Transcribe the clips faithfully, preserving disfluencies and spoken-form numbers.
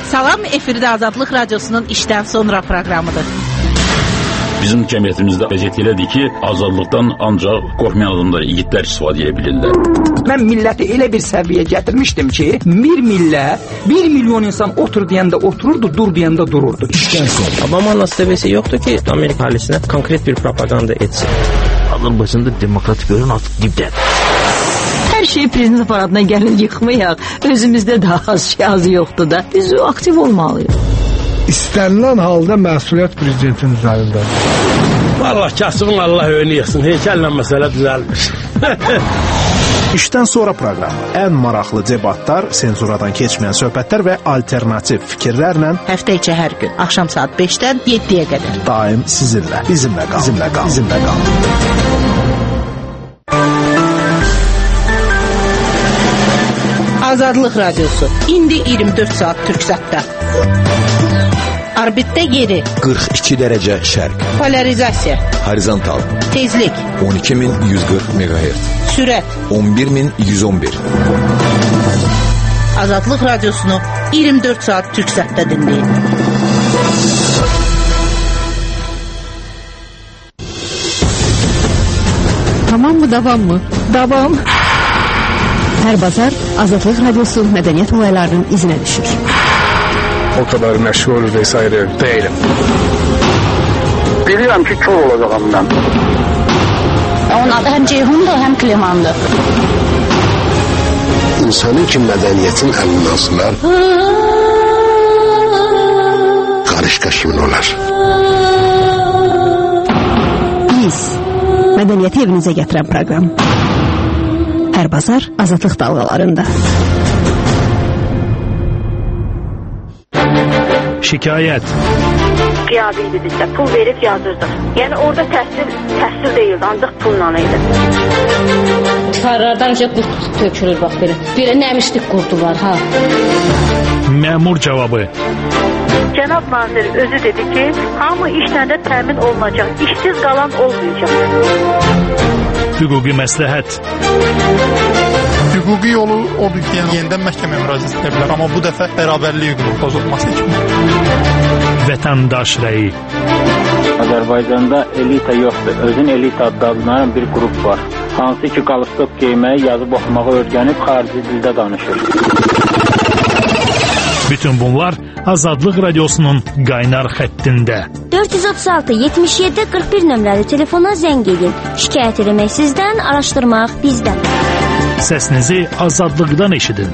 Salam, efirdə Azadlıq Radiosunun işdən sonra proqramıdır. Bizim cəmiyyətimizdə vəziyyət elədir ki, azadlıqdan ancaq qorxmayan adamlar, yiğitlər istifadə edə bilirlər. Mən milləti elə bir səviyyəyə gətirmişdim ki, bir millə, bir milyon insan otur deyəndə otururdu, dur deyəndə dururdu. İşdən sonra. Obama'nın seviyesi yoktu ki, Amerika ailesine konkret bir propaganda etsin. Azərbaycanda demokratik görün artıq dibdədir. Hər şeyi prezident aparatına gəlin yıxmayaq. Özümüzdə daha az şey az yoxdur da. Biz aktiv olmalıyıq. İstənilən halda məsuliyyət prezidentin üzərindədir. Vallahi kasımın Allah önü yıxsın. Heykəllə məsələ düzəlmiş. İşdən sonra proqramı. Ən maraqlı debatlar, senzuradan keçməyən söhbətlər və alternativ fikirlərlə həftə içi hər gün axşam saat beşdən yeddiyə qədər daim sizinlə, bizimlə qal, bizimlə qal, bizimlə qal. Azadlıq Radiosu indi iyirmi dörd saat Türksatda. Orbitdə yeri qırx iki dərəcə şərq. Polarizasiya horizontal. Tezlik on iki min yüz qırx meqahertz. Sürət on bir min yüz on bir. Azadlıq Radiosunu iyirmi dörd saat Türksatda dinləyin. Tamam mı, davam mı? Davam. Hər bazar Azadlıq Radiosu mədəniyyət olaylarının izinə düşür. O kadar məşğul vesaire değilim. Bilirəm ki, kör olacağım mən. Onun adı həm Ceyhundur, həm Klimandır. İnsanın ki, mədəniyyətin əlindən asılar, qarışqa kimin olar? Biz, mədəniyyəti evinizə gətirən proqram. Hər bazar Azadlıq dalğalarında. Şikayət. Qiyabi idi bizdə, pul verib yazırdıq. Yəni orada təhsil, təhsil deyildi, ancaq pulla idi. Tifarlardan önce qurt tökülür bax belə. Belə nəmişlik qurdu var ha. Məmur cavabı. Cənab nazir özü dedi ki, hamı işləndə təmin olunacaq, işsiz qalan olmayacaq. Hüquqi məsləhət. Hüquqi yolu odur ki, yəni yenidən məhkəməyə müraciət edə bilər, amma bu dəfə bərabərlik hüququ pozulması kimi. Vətəndaş rəyi. Azərbaycanda elita yoxdur, özün elita adlanan bir qrup var. Hansı ki, qalstok geyməyi, yazıb oxumağı öyrənib xarici dildə danışır. Bütün bunlar Azadlıq Radiosunun qaynar xəttində. dörd yüz otuz altı yetmiş yeddi qırx bir nömrəli telefona zəng edin. Şikayət eləmək sizdən, araşdırmaq bizdən. Səsinizi azadlıqdan eşidin.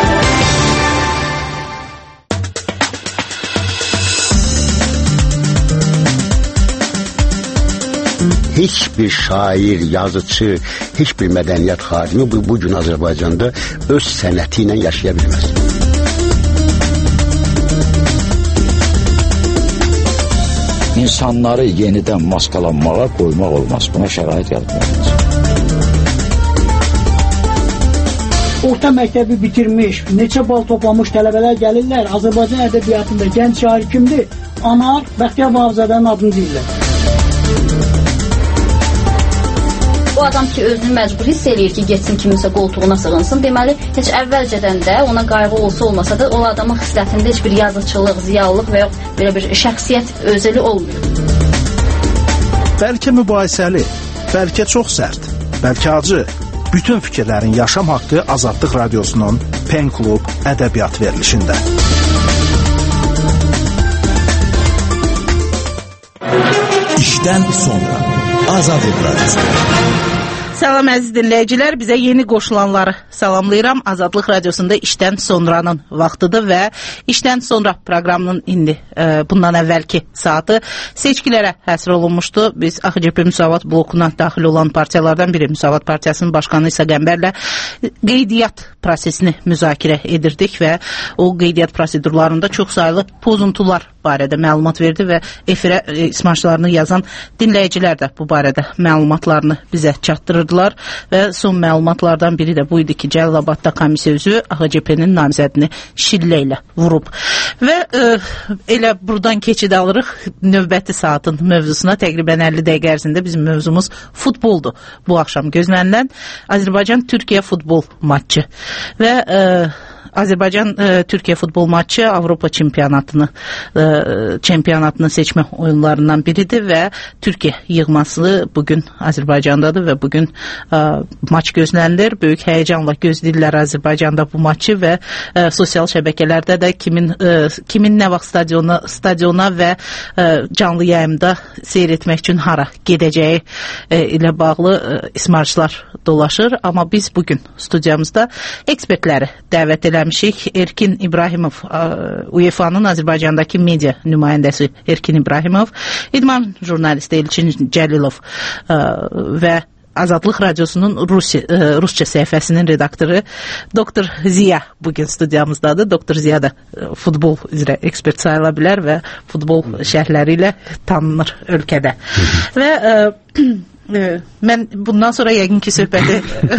Heç bir şair, yazıcı, heç bir mədəniyyət xadimi bu, bugün Azərbaycanda öz sənəti ilə yaşaya bilməz. İnsanları yenidən maskalanmağa qoymaq olmaz. Buna şərait yaratmalıyız. Orta məktəbi bitirmiş, neçə bal toplamış tələbələr gəlirlər. Azərbaycan ədəbiyyatında gənc şair kimdir? Anar Bəxtiyar Vahabzadənin adını deyirlər. O adam ki, özünü məcbur hiss eləyir ki, getsin kiminsə qoltuğuna sığınsın. Deməli, heç əvvəlcədən də ona qayğı olsa olmasa da o adamın xislətində heç bir yazıçılıq, ziyalılıq və yox belə bir şəxsiyyət özəli olmuyor. Bəlkə mübahisəli, bəlkə çox sərt, bəlkə acı. Bütün fikirlərin yaşam haqqı Azadlıq Radiosunun Pen Klub ədəbiyyat verilişində. İşdən sonra Azadlıq Radiosu. Salam əziz dinləyicilər, bizə yeni qoşulanları salamlayıram. Azadlıq Radiosunda işdən sonranın vaxtıdır və işdən sonra proqramının indi e, bundan əvvəlki saatı seçkilərə həsr olunmuşdu. Biz A X C P Müsavat blokuna daxil olan partiyalardan biri Müsavat Partiyasının başqanı İsa Qəmbərlə qeydiyyat prosesini müzakirə edirdik və o qeydiyyat prosedurlarında çox saylı pozuntular barədə məlumat verdi və efirə e, ismarşlarını yazan dinləyicilər də bu barədə məlumatlarını bizə çatdırırdılar və son məlumatlardan biri də bu idi ki, Cəlilabadda komissiya üzvü A X C P-nin namizədini şillə ilə vurub. Və e, elə buradan keçid alırıq növbəti saatın mövzusuna. Təqribən əlli dəqiqə ərzində bizim mövzumuz futboldur. Bu axşam gözlənilən Azərbaycan-Türkiyə futbol matçı və e, Azərbaycan e, Türkiyə futbol maçı Avropa çempionatını e, çempionatını seçmə oyunlarından biridir və Türkiyə yığması bugün Azərbaycandadır və bugün e, maç gözlənilir. Böyük həyəcanla gözləyirlər Azərbaycanda bu maçı və e, sosial şəbəkələrdə də kimin e, kimin nə vaxt stadiona stadiona və e, canlı yayımda seyr etmək üçün hara gedəcəyi e, ilə bağlı e, ismarışlar dolaşır. Amma biz bugün studiyamızda ekspertləri dəvət eləmişik. Erkin İbrahimov, U E F A-nın Azərbaycandakı media nümayəndəsi Erkin İbrahimov, idman jurnalisti Elçin Cəlilov və Azadlıq Radiosunun Rusi, Rusça səhifəsinin redaktoru Doktor Ziya bugün studiyamızdadır. Doktor Ziya da futbol üzrə ekspert sayıla bilər və futbol şərhləri ilə tanınır ölkədə. Və mən bundan sonra yəqin ki söhbəti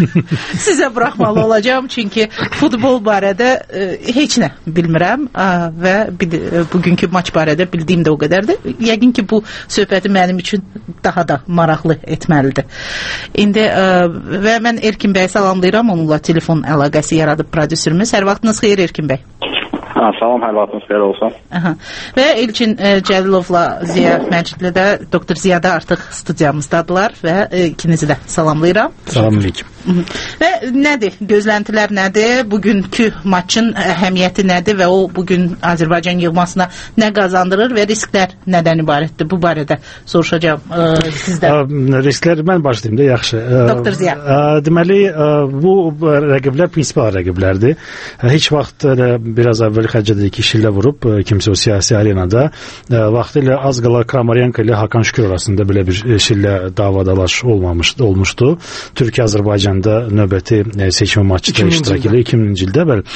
sizə buraxmalı olacağım, çünki futbol barədə heç nə bilmirəm və bugünkü maç barədə bildiyim də o qədərdir. Yəqin ki bu söhbəti mənim üçün daha da maraqlı etməlidir. İndi və mən Erkin bəyi salamlayıram, onunla telefon əlaqəsi yaradıb prodüserimiz. Hər vaxtınız xeyir Erkin bəy. Ha, salam, hər vaxtınız xeyir olsun. Aha. Və Elçin e, Cəlilovla Ziya Məcidli də, Doktor Ziya da artıq studiyamızdadılar və e, ikinizi də salamlayıram. Salamlayıram. Və nədir? Gözləntilər nədir? Bugünkü maçın əhəmiyyəti nədir və o bugün Azərbaycan yığmasına nə qazandırır və risklər nədən ibarətdir? Bu barədə soruşacağım e, sizdən. Risklər mən başlayayım da, yaxşı. Doktor Ziya. Deməli, bu rəqiblər prinsipal rəqiblərdir. Heç vaxt biraz əvvəl xərcədə iki işlə vurub, kimsə o siyasi arenada. Vaxtı ilə az qala Kramarenko ilə Hakan Şükür arasında belə bir işlə davadalaş olmamışdı, olmuşdu. Türkiyə-Azərbaycan növbəti seçmə maçda iştirak edir iki minci ildə. Bəli.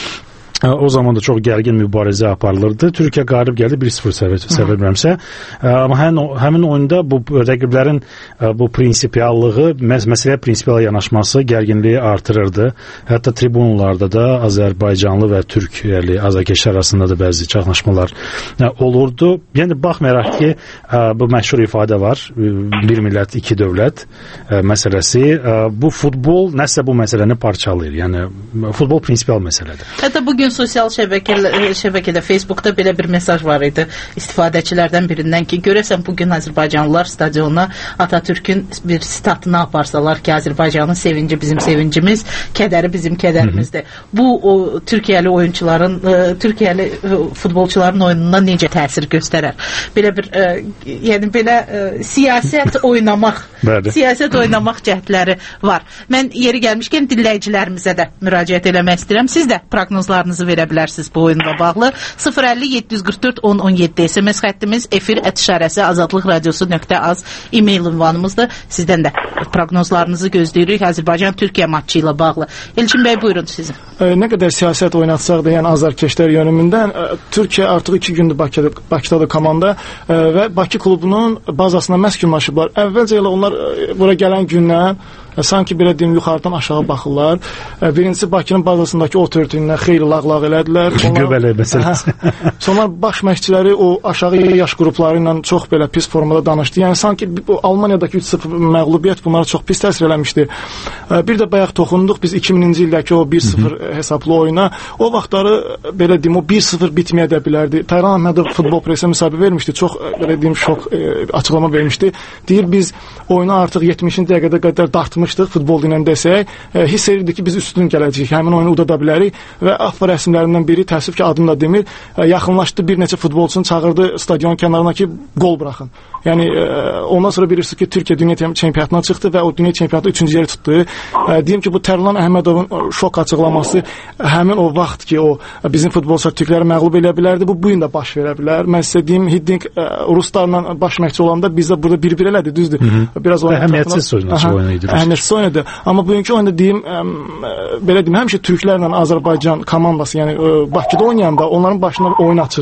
O zaman da çox gərgin mübarizə aparılırdı. Türkiyə qalib gəldi bir sıfır səbəblərimsə. Amma həmin oyunda bu rəqiblərin bu prinsipiallığı, məsələyə prinsipial yanaşması gərginliyi artırırdı. Hətta tribunlarda da Azərbaycanlı və Türkiyəli azərkeşlər arasında da bəzi çaxnaşmalar olurdu. Yəni baxmayaraq ki, bu məşhur ifadə var, bir millət, iki dövlət məsələsi. Bu futbol nəsə bu məsələni parçalayır. Yəni futbol prinsipial məsələdir. Hətta bugün sosial şəbəkədə, şəbəkədə Facebookda belə bir mesaj var idi istifadəçilərdən birindən ki, görəsən bugün Azərbaycanlılar stadiona Atatürkün bir statını aparsalar ki, Azərbaycanın sevinci bizim sevincimiz, kədəri bizim kədərimizdir. Bu o Türkiyəli oyunçuların, Türkiyəli futbolçuların oyununa necə təsir göstərər? Belə bir, yəni belə siyasət oynamaq, siyasət oynamaq cəhdləri var. Mən yeri gəlmişkən dinləyicilərimizə də müraciət eləmək istəyirəm. Siz də proqnozlarınızı verə bilərsiniz bu oyunla bağlı. sıfır əlli yeddi yüz qırx dörd on on yeddi S M S xəttimiz, efir ət işarəsi azadlıq radiosu nöqtə az e-mail ünvanımızdır. Sizdən də proqnozlarınızı gözləyirik Azərbaycan-Türkiyə maçı ilə bağlı. Elçin bəy, buyurun sizin. E, nə qədər siyasət oynatsaq da, yəni azarkeşlər yönümündən, e, Türkiyə artıq iki gündür Bakıda, Bakıdadır komanda e, və Bakı klubunun bazasına məskunlaşıblar. Əvvəlcə elə onlar e, bura gələn gündən e, sanki belə deyim, yuxarıdan aşağı baxırlar. E, birincisi Bakının bazasındakı otoritetinə xeyli lağlaq elədilər. Göbələk məsələsi. Sonra baş məşqçiləri o aşağı yaş qrupları ilə çox belə pis formada danışdı. Yəni sanki o Almaniyadakı üç sıfır məğlubiyyət bunlara çox pis təsir eləmişdi. Bir də bayaq toxunduq biz iki minci ildəki o bir sıfır hesablı oyuna. O vaxtları belə deyim, o bir sıfır bitməyə də bilərdi. Tayran Əhmədov futbol presə müsahibə vermişdi. Çox belə deyim, şok e, açıqlama vermişdi. Deyir biz oyunu artıq yetmişinci dəqiqədə qədər dartmışdıq futbol ilə desək. E, hiss edirdik ki biz üstün gələcəyik. Həmin oyunu udada bilərik və AFFA rəsmilərindən biri, təəssüf ki adını da demir, e, yaxınlaşdı bir neçə futbolçunu çağırdı stadion kənarına ki gol buraxın. Yəni e, ondan sonra bilirsiniz ki Türkiyə dünya çempionatına çıxdı və o dünya çempionatında üçüncü yeri tutdu. E, deyim ki bu Tərlan Əhmədovun şok açıqlaması həmin o vaxt ki o bizim futbolçular Türkləri məğlub edə bilərdi, bu bu gün də baş verə bilər. Mən sizə deyim, Hiddink e, Ruslarla baş məşqçi olanda bizdə burada bir-bir elədi, düzdür. Hı -hı. Biraz o əhəmiyyətsiz oynadı. Əhəmiyyətsiz oynadı. Amma bugünkü oyunda deyim, e, belə deyim, həmişə türklərlə Azərbaycan komandası, yəni e, Bakıda oynayanda onların başına oyun açırıq.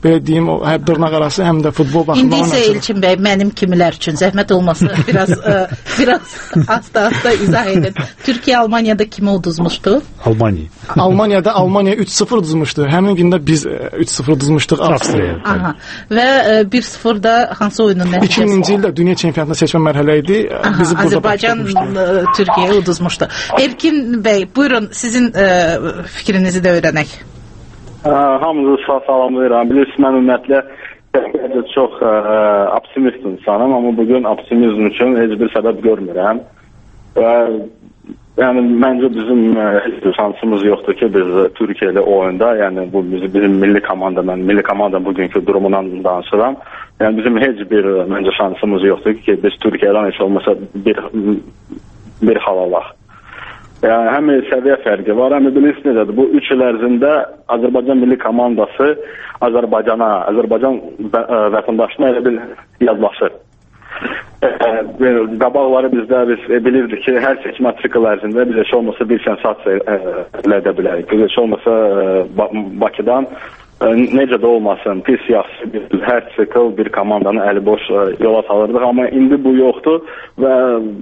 belə deyim, o həm dırnaq arası, həm də futbol baxımından. İndi isə Elçin bəy, mənim kimilər üçün zəhmət olmasa biraz ə, biraz asta-asta izah edin. Türkiyə Almaniyada kimi uduzmuşdu? Almaniya. Almaniyada Almaniya üç sıfır uduzmuşdu. Həmin gündə biz üç sıfır uduzmuşduq Avstriyaya. Aha. Və ə, bir sıfır da hansı oyunun nəticəsi? iki minci ildə dünya çempionatında seçmə mərhələ idi. Aha, bizi burada Azərbaycan Türkiyəyə uduzmuşdu. Erkin bəy, buyurun sizin ə, fikrinizi də öyrənək. Hamınızı sağ salamlayıram. Bilirsiniz, mən ümumiyyətlə çox ə, optimist insanım, amma bugün optimizm üçün heç bir səbəb görmürəm. Və yəni məncə bizim heç bir şansımız yoxdur ki, biz Türkiyə ilə oyunda, yəni bu bizim, bizim milli komanda, mən milli komanda bugünkü durumundan danışıram. Yəni bizim heç bir məncə şansımız yoxdur ki, biz Türkiyədən heç olmasa bir bir hal alaq. Yəni həm səviyyə fərqi var, həm bilirsiniz necədir. Bu üç il ərzində Azərbaycan milli komandası Azərbaycana, Azərbaycan vətəndaşına elə bir yazlaşır. Qabaqları bizdə biz bilirdik ki, hər seçmə trikl ərzində biz heç olmasa bir sensasiya əldə edə bilərik. Biz heç olmasa Bakıdan necə də olmasın, pis yaxşı bir, hər trikl bir komandanı əli boş yola salırdıq, amma indi bu yoxdur və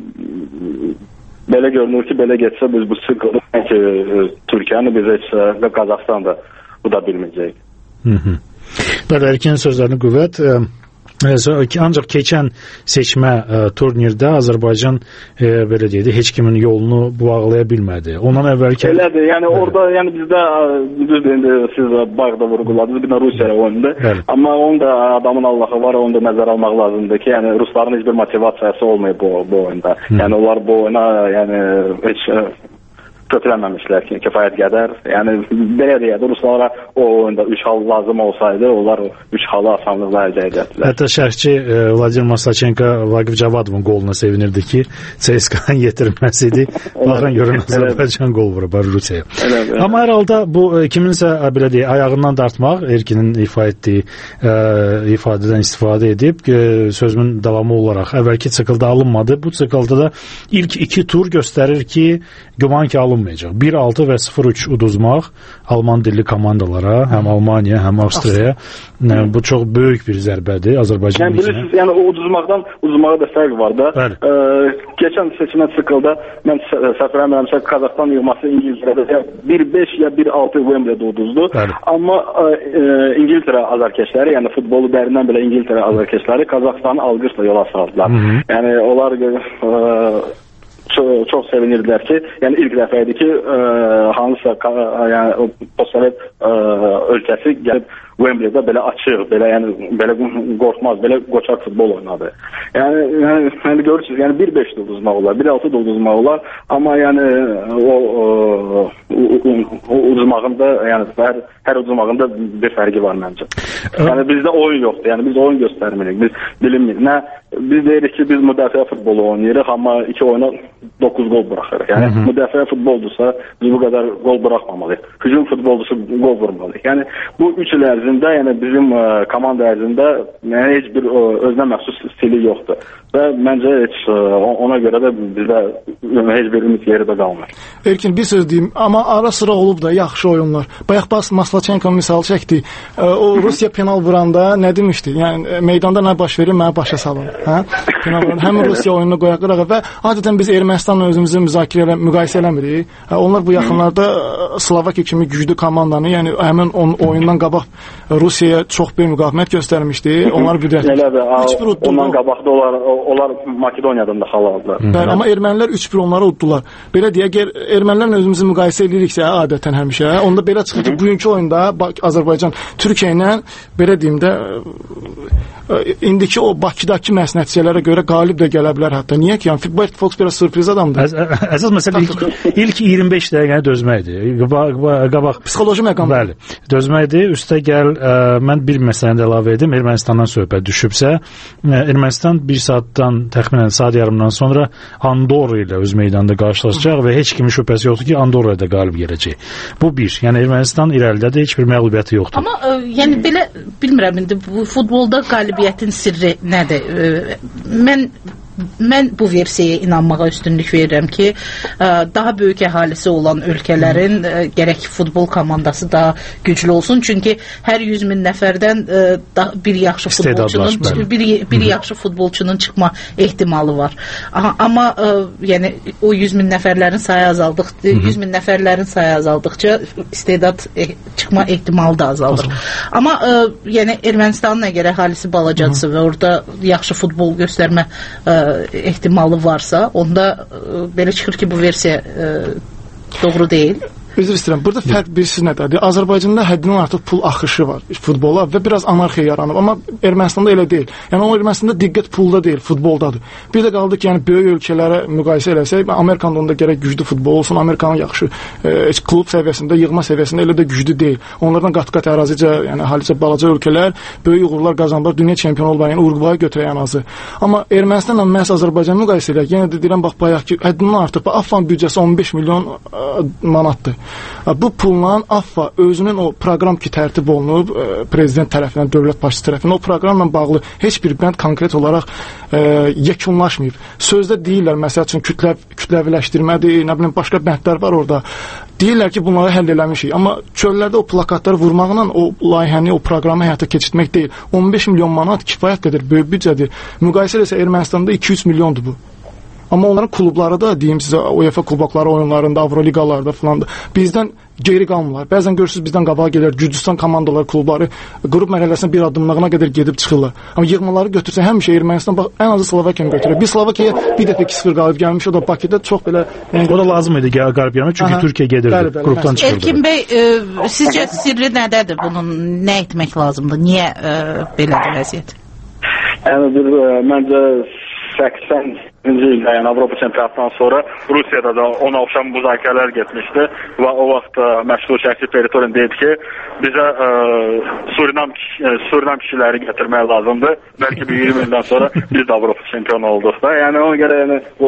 belə görünür ki, belə getsə biz bu sıqılı ki, Türkiyəni biz heç və Qazaxıstan da bu da bilməyəcək. Bəli, Erkin sözlərini qüvvət. Ancaq keçən seçmə ə, turnirdə Azərbaycan ə, belə deyək, heç kimin yolunu bağlaya bilmədi. Ondan əvvəlki Elədir. Yəni bəli. Orada yəni bizdə düzdür, siz bağda vurğuladınız, bir də Rusiya oyundu. Amma onun da adamın Allahı var, onu da nəzərə almaq lazımdır ki, yəni rusların heç bir motivasiyası olmayıb bu, bu oyunda. Hı. Yəni onlar bu oyuna yəni heç götürəməmişlər ki, kifayət qədər. Yəni belə deyək, ruslara o oyunda üç hal lazım olsaydı, onlar üç halı asanlıqla əldə edəcəkdilər. Hətta şərhçi e, Vladimir Maslachenko Vaqif Cavadovun qoluna sevinirdi ki, C S K-nın yetirməsi idi. Baxın görün Azərbaycan qol vurub Rusiyaya. Amma hər halda bu e, kiminsə belə deyək, ayağından dartmaq, Erkinin ifa etdiyi e, ifadədən istifadə edib e, sözümün davamı olaraq əvvəlki siklda alınmadı. Bu siklda da ilk iki tur göstərir ki, güman ki alınmayacaq. bir altı və sıfır üç uduzmaq Alman dilli komandalara, həm Almaniya, həm Avstriyaya bu çox böyük bir zərbədir Azərbaycan yəni, bilirsiniz, yəni o uduzmaqdan uduzmağa da fərq var da. E, keçən seçmə siklda mən səhv eləmirəmsə Qazaxıstan yığması İngiltərədə bir beş ya bir altı Wembley'də uduzdu. Bəli. Amma e, İngiltərə azarkeşləri, yəni futbolu dərindən belə İngiltərə azarkeşləri Qazaxıstanı alqışla yola saldılar. Hı -hı. Yəni onlar e, Çox, çox sevinirdilər ki, yəni ilk dəfə idi ki, ə, hansısa yəni postsovet ölkəsi gəlib Wembley'də belə açıq, belə yəni belə qorxmaz, belə qoçaq futbol oynadı. Yəni yəni, yəni görürsüz, yəni bir beş uduzmaq olar, bir altı uduzmaq olar, amma yəni o o, o, o uduzmağında, yəni hər hər uduzmağında bir fərqi var məncə. Yəni bizdə oyun yoxdur. Yəni biz oyun göstərmirik. Biz bilinmir. Nə biz deyirik ki, biz müdafiə futbolu oynayırıq, amma iki oyuna doqquz gol buraxırıq. Yəni Hı -hı. müdafiə futboldusa biz bu qədər gol buraxmamalıyıq. Hücum futboldusu gol vurmalıyıq. Yəni bu üç il ərzində, yəni bizim ə, komanda ərzində yəni heç bir ə, özünə məxsus stili yoxdur. Və məncə heç ə, ona görə də bizdə heç bir ümid yeri də qalmır. Erkin bir söz deyim, amma ara sıra olub da yaxşı oyunlar. Bayaq bas Maslachenko misal çəkdi. Ə, o Rusiya penal vuranda nə demişdi? Yəni meydanda nə baş verir, mənə başa salın. Hə? Penal vuranda həm Rusiya oyununa qoyaqırıq və adətən biz Ermənistanla özümüzü müzakirə elə, müqayisə eləmirik. Hə, onlar bu yaxınlarda Slovakiya kimi güclü komandanı, yəni həmin onun oyundan qabaq Rusiyaya çox bir müqavimət göstərmişdi. Onlar qüdrətli. Ondan qabaqda onlar onlar Makedoniyadan da xal aldılar. Bəli, amma ermənilər üç bir onları uddular. Belə deyək, əgər ermənilərlə özümüzü müqayisə ediriksə, adətən həmişə, onda belə çıxır ki, bugünkü oyunda Azərbaycan Türkiyə ilə belə deyim də indiki o Bakıdakı məhz nəticələrə görə qalib də gələ bilər hətta. Niyə ki? Yəni Futbol Fox biraz sürpriz adamdır. Əsas məsələ ilk, ilk iyirmi beş dəqiqəni dözməkdir. Qabaq psixoloji məqam. Bəli. Dözməkdir. Üstə gəl ə, mən bir məsələni də əlavə edim. Ermənistandan söhbət düşübsə, Ermənistan bir saatdan təxminən saat yarımdan sonra Andorra ilə öz meydanında qarşılaşacaq və heç kimin şübhəsi yoxdur ki, Andorraya da qalib gələcək. Bu bir. Yəni Ermənistan irəlidə də heç bir məğlubiyyəti yoxdur. Amma ə, yəni belə bilmirəm indi bu futbolda qalibiyyətin sirri nədir? Ə, mən mən bu versiyaya inanmağa üstünlük verirəm ki, ə, daha böyük əhalisi olan ölkələrin ə, gərək futbol komandası daha güclü olsun. Çünki hər yüz min nəfərdən ə, da, bir yaxşı futbolçunun bir, bir yaxşı futbolçunun çıxma ehtimalı var. Aha, amma ə, yəni o yüz min nəfərlərin sayı azaldıq, yüz min nəfərlərin sayı azaldıqca istedad eh, çıxma ehtimalı da azalır. Amma ə, yəni Ermənistanın əgər əhalisi balacadırsa və orada yaxşı futbol göstərmə ə, ehtimalı varsa, onda ə, belə çıxır ki, bu versiya ə, doğru deyil. Üzr istəyirəm. Burada fərq birisi nədir? Azərbaycanda həddindən artıq pul axışı var futbola və biraz anarxiya yaranıb. Amma Ermənistanda elə deyil. Yəni o Ermənistanda diqqət pulda deyil, futboldadır. Bir də qaldı ki, yəni böyük ölkələrə müqayisə eləsək, Amerikanın onda gərək güclü futbol olsun, Amerikanın yaxşı e, klub səviyyəsində, yığma səviyyəsində elə də güclü deyil. Onlardan qat-qat ərazicə, yəni halicə balaca ölkələr böyük uğurlar qazanıblar, dünya çempionu olmayan, yəni Uruguayı götürən azı. Amma Ermənistanla məhz Azərbaycan müqayisə eləyək, yenə də deyirəm bax bayaq ki, həddindən artıq AFFA'nın büdcəsi on beş milyon ə, manatdır. Bu pulla AFFA özünün o proqram ki tərtib olunub e, prezident tərəfindən, dövlət başçısı tərəfindən o proqramla bağlı heç bir bənd konkret olaraq e, yekunlaşmayıb. Sözdə deyirlər, məsəl üçün kütlə, kütləviləşdirmədir, nə bilim başqa bəndlər var orada. Deyirlər ki, bunları həll eləmişik. Amma çöllərdə o plakatları vurmaqla o layihəni, o proqramı həyata keçirtmək deyil. on beş milyon manat kifayət qədər böyük büdcədir. Müqayisə eləsə Ermənistanda iki üç milyondur bu. Amma onların klubları da, deyim sizə, UEFA kubokları oyunlarında, Avroliqalarda falan da bizdən geri qalmırlar. Bəzən görürsünüz bizdən qabağa gəlir, Gürcüstan komandaları, klubları qrup mərhələsində bir addımlığına qədər gedib çıxırlar. Amma yığmaları götürsə həmişə Ermənistan bax, ən azı Slovakiyanı götürür. Bir Slovakiyaya bir dəfə iki sıfır qalib gəlmiş, o da Bakıda çox belə... Yəni, o da lazım idi qalib gəlmək, çünki aha, Türkiyə gedirdi, bəli, bəli, qrupdan çıxırdı. Erkin bəy, e, sizcə sirri nədədir bunun? Nə etmək lazımdır? Niyə e, belədir vəziyyət? Yəni, bir, e, məncə səksən ildə, yəni Avropa çempionatından sonra Rusiyada da ona oxşam müzakirələr getmişdi və o vaxt məşğul şəxsi Peritorun deyildi ki, bizə ə, Surinam, Surinam kişiləri gətirmək lazımdır. Bəlkə bir iyirmi ildən sonra biz də Avropa çempionu olduq da. Yəni ona görə yəni, bu,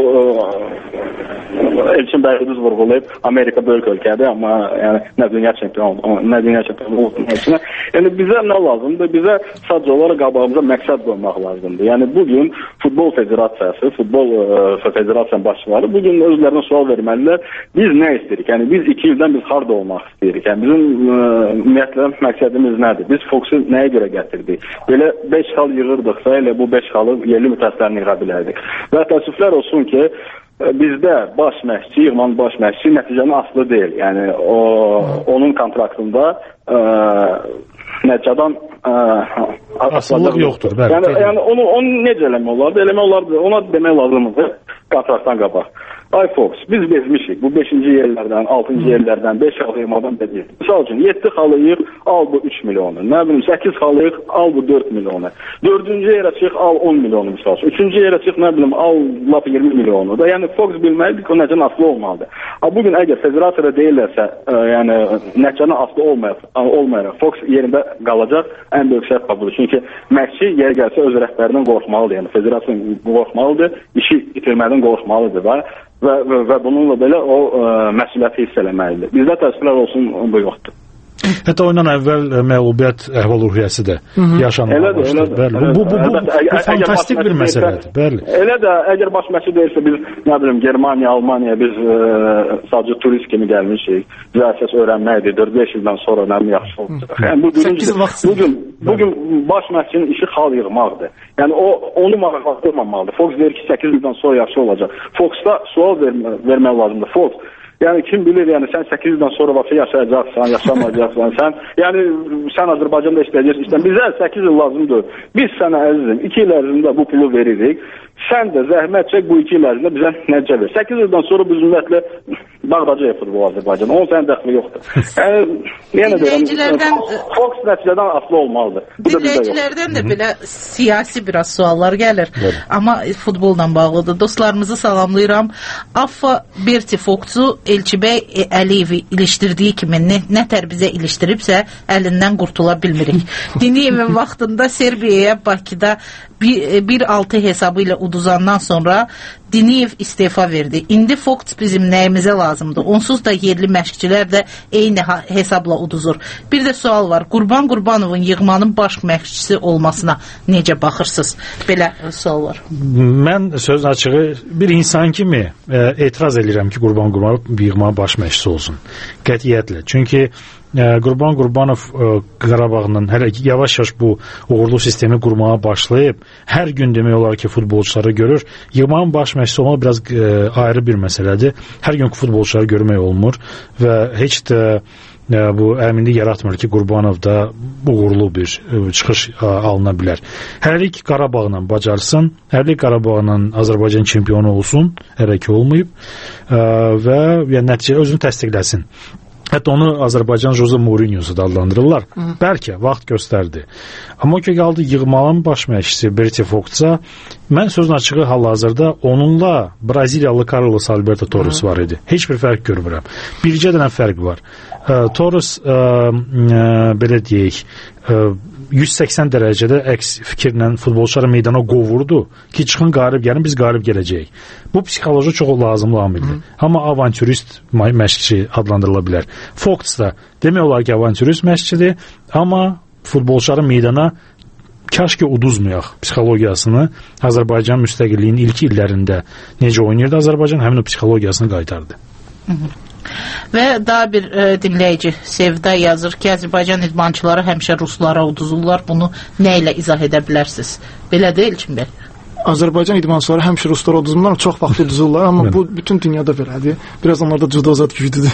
ə, Elçin bəy düz vurğulayıb, Amerika böyük ölkədir, amma yəni, nə dünya çempionu oldu, nə dünya çempionu oldu. Yəni bizə nə lazımdır? Bizə sadəcə olaraq qabağımıza məqsəd qoymaq lazımdır. Yəni bugün Futbol Federasiyası, Futbol Federasiyanın başçıları bugün özlərinə sual verməlilər. Biz nə istəyirik? Yəni biz iki ildən biz harda olmaq istəyirik? Yəni bizim ümumiyyətlə məqsədimiz nədir? Biz Foxu nəyə görə gətirdik? Belə beş xal yığırdıqsa, elə bu beş xalı yerli mütəxəssislərini yığa bilərdik. Və təəssüflər olsun ki, bizdə baş məşqçi, yığmanın baş məşqçi nəticənin aslı deyil. Yəni o onun kontraktında ə, Nəccadan asıllıq yoxdur. Bəli, yəni, yəni onu, onu necə eləmək olardı? Eləmək olardı, ona demək lazımdır kontraktdan qabaq. Ay Fox, biz bezmişik bu beşinci yerlərdən, altıncı yerlərdən, beş xalı yığmadan bezmişik. Misal üçün, yeddi xalı yığ, al bu üç milyonu. Nə bilim, səkkiz xalı yığ, al bu dörd milyonu. dördüncü yerə çıx, al on milyonu misal üçün. üçüncü yerə çıx, nə bilim, al lap iyirmi milyonu da. Yəni Fox bilməlidir ki, o necənin aslı olmalıdır. Ha, bugün əgər federasiyada deyirlərsə, ə, yəni necənin aslı olmayacaq, olmayacaq, Fox yerində qalacaq, ən böyük şərt budur. Çünki məşqçi yer gəlsə öz rəhbərindən qorxmalıdır. Yəni federasiya qorxmalıdır, işi itirmədən qorxmalıdır və Və, və, və bununla belə o ə, məsuliyyəti hiss eləməlidir. Bizdə təəssüflər olsun, bu yoxdur. Hətta ondan əvvəl məğlubiyyət əhval-ruhiyyəsi də yaşanmağa başladı. Bəli. Bu, bu, bu, bu, bu, bu fantastik bir məsələdir. Bəli. Elə də əgər baş məşqçi deyirsə biz nə bilim Germaniya, Almaniya biz ə, sadəcə turist kimi gəlmişik. Bizə əsas öyrənməkdir. dörd beş ildən sonra nə yaxşı olacaq. Yəni bu bugün bugün baş məşqçinin işi xal yığmaqdır. Yəni o onu maraqlandırmamalıdır. Fox deyir ki, səkkiz ildən sonra yaxşı olacaq. Foxda sual vermə, vermək lazımdır. Fox Yəni kim bilir, yəni sən səkkiz ildən sonra vaxtı yaşayacaqsan, yaşamayacaqsan, sən yəni sən Azərbaycanda işləyəcəksən, işlən. Bizə səkkiz il lazımdır. Biz sənə əzizim, iki il ərzində bu pulu veririk. Sən də zəhmət çək bu iki il ərzində bizə nəticə ver. səkkiz ildən sonra biz ümumiyyətlə bağdacağıq futbol Azərbaycanda. Onun sənin dəxli yoxdur. Yəni yenə deyirəm, Fox nəticədən asılı olmalıdır. Dinləyicilərdən də belə siyasi biraz suallar gəlir. Evet. Amma futbolla bağlıdır. Dostlarımızı salamlayıram. AFFA Berti Foxu Elçibəy Əliyevi ilişdirdiyi kimi nə, nə tər bizə ilişdiribsə əlindən qurtula bilmirik. Diniyevin vaxtında Serbiyaya Bakıda bir altı hesabı ilə uduzandan sonra Diniyev istefa verdi. İndi Fox bizim nəyimizə lazımdır. Onsuz da yerli məşqçilər də eyni hesabla uduzur. Bir də sual var. Qurban Qurbanovun yığmanın baş məşqçisi olmasına necə baxırsınız? Belə sual var. Mən söz açığı bir insan kimi e, etiraz edirəm ki, Qurban Qurbanov yığmanın baş məşqçisi olsun. Qətiyyətlə. Çünki e, Qurban Qurbanov e, Qarabağın hələ yavaş-yavaş bu uğurlu sistemi qurmağa başlayıb, hər gün demək olar ki, futbolçuları görür. Yığmanın baş məşqçisi olmaq biraz e, ayrı bir məsələdir. Hər gün futbolçuları görmək olmur və heç də e, bu əminlik yaratmır ki, Qurbanovda uğurlu bir e, çıxış e, alına bilər. Hərlik Qarabağla bacarsın, hərlik Qarabağla Azərbaycan çempionu olsun, hələ ki olmayıb e, və yəni, nəticə özünü təsdiqləsin. Hətta onu Azərbaycan Jose Mourinho'su da adlandırırlar. Hı. Bəlkə vaxt göstərdi. Amma o ki qaldı yığmanın baş məşqçisi Berti Fox'a, mən sözün açığı hal-hazırda onunla Braziliyalı Carlos Alberto Torres Hı. var idi. Heç bir fərq görmürəm. Bircə dənə fərq var. Uh, Torres uh, uh, belə deyək, uh, yüz səksən dərəcədə əks fikirlə futbolçuları meydana qovurdu ki, çıxın qalib gəlin, biz qalib gələcəyik. Bu psixoloji çox lazımlı amildir. Amma avantürist məşqçi adlandırıla bilər. Fox da demək olar ki, avantürist məşqçidir, amma futbolçuların meydana kaş ki uduzmayaq psixologiyasını Azərbaycan müstəqilliyinin ilk illərində necə oynayırdı Azərbaycan, həmin o psixologiyasını qaytardı. Hı -hı. Və daha bir e, dinləyici Sevda yazır ki, Azərbaycan idmançıları həmişə ruslara uduzurlar. Bunu nə ilə izah edə bilərsiniz? Belə deyil ki, bəli. Azərbaycan idmançıları həmişə ruslara uduzurlar, çox vaxt uduzurlar, amma bu bütün dünyada belədir. Biraz onlarda cüdozat güclüdür.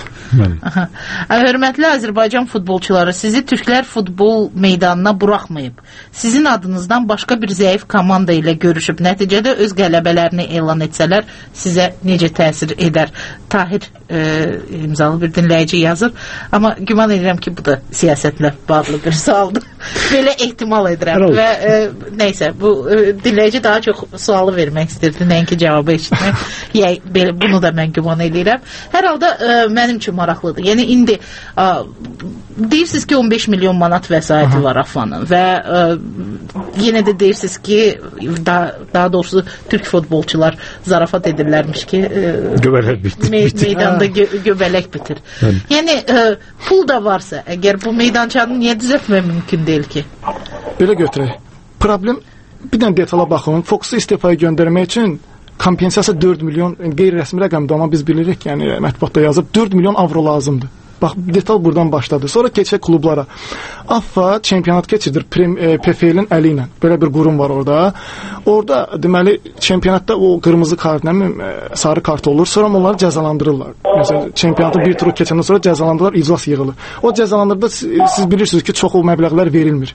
Hörmətli Azərbaycan futbolçuları, sizi türklər futbol meydanına buraxmayıb. Sizin adınızdan başqa bir zəif komanda ilə görüşüb, nəticədə öz qələbələrini elan etsələr, sizə necə təsir edər? Tahir e, imzalı bir dinləyici yazır, amma güman edirəm ki, bu da siyasətlə bağlı bir sualdır. Belə ehtimal edirəm və e, neysə, bu e, dinləyici daha çox sualı vermək istirdi, nəinki cavabı eşitmək. Yəni, belə, bunu da mən güman edirəm. Hər halda ə, mənim üçün maraqlıdır. Yəni, indi ə, deyirsiniz ki, on beş milyon manat vəsaiti Aha. var AFFA'nın və ə, yenə də deyirsiniz ki, daha, daha doğrusu Türk futbolçular zarafat edirlərmiş ki, ə, göbələk bitir. Me meydanda gö göbələk bitir. Hı. Yəni, ə, pul da varsa, əgər bu meydançanı niyə düzəltmək mümkün deyil ki? Belə götürək. Problem bir dənə detala baxın. Fox'u istifaya göndərmək üçün kompensasiya dörd milyon, qeyri-rəsmi rəqəmdir, amma biz bilirik, yəni mətbuatda yazıb dörd milyon avro lazımdır. Bax, detal buradan başladı. Sonra keçək klublara. AFFA çempionat keçirdir P F L'in əli ilə. Belə bir qurum var orada. Orada deməli çempionatda o qırmızı kart, nə bilim, sarı kart olur. Sonra onları cəzalandırırlar. Məsələn, çempionatı bir turu keçəndən sonra cəzalandırırlar, iclas yığılır. O cəzalandırda siz bilirsiniz ki, çox o məbləğlər verilmir.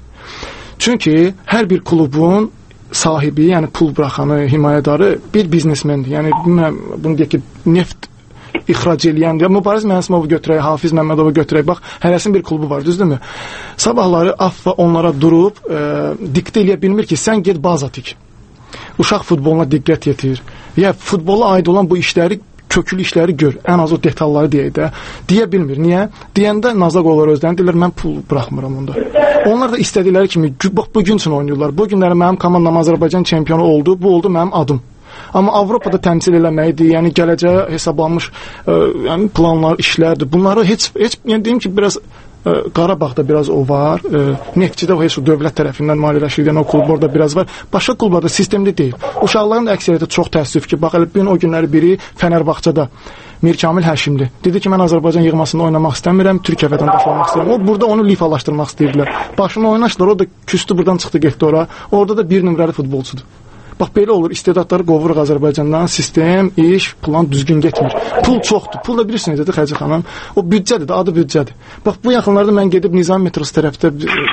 Çünki hər bir klubun sahibi, yəni pul buraxanı, himayədarı bir biznesmendir. Yəni bunu deyək ki, neft ixrac eləyən, Mübariz Mənsimov'u götürək, Hafiz Məmmədov'u götürək, bax, hərəsin bir klubu var, düzdürmü? Sabahları AFFA onlara durub e, diktə eləyə bilmir ki, sən get baza tik. Uşaq futboluna diqqət yetir. Ya futbola aid olan bu işləri, köklü işləri gör, ən az o detalları deyək də, deyə bilmir. Niyə? Deyəndə nazaq olur özlərini, deyirlər, mən pul buraxmıram onda. Onlar da istədikləri kimi, bax, bu gün üçün oynayırlar. Bu günləri mənim komandam Azərbaycan çempionu oldu, bu oldu mənim adım. Amma Avropada təmsil eləməkdir, yəni gələcəyə hesablanmış ə, yəni planlar, işlərdir. Bunları heç, heç yəni deyim ki, biraz ə, Qarabağda biraz o var, ə, Neftçidə o heç o dövlət tərəfindən maliyyələşdirilən o klub orada biraz var. Başqa klublarda sistemli deyil. Uşaqların da əksəriyyəti çox təəssüf ki, bax, elə bir o günləri biri Fənərbağçada Mir Kamil Həşimli. Dedi ki, mən Azərbaycan yığmasında oynamaq istəmirəm, Türkiyə vətəndaşlamaq istəyirəm. O burada onu lifalaşdırmaq istəyirdilər. Başını oynaşdılar, o da küstü buradan çıxdı, getdi ora. Orada da bir nömrəli futbolçudur. Bax, belə olur, istedadları qovuruq Azərbaycandan, sistem, iş, plan düzgün getmir. Pul çoxdur, pul da bilirsiniz, dedi Xəcə xanım, o büdcədir, adı büdcədir. Bax, bu yaxınlarda mən gedib Nizam metrosu tərəfdə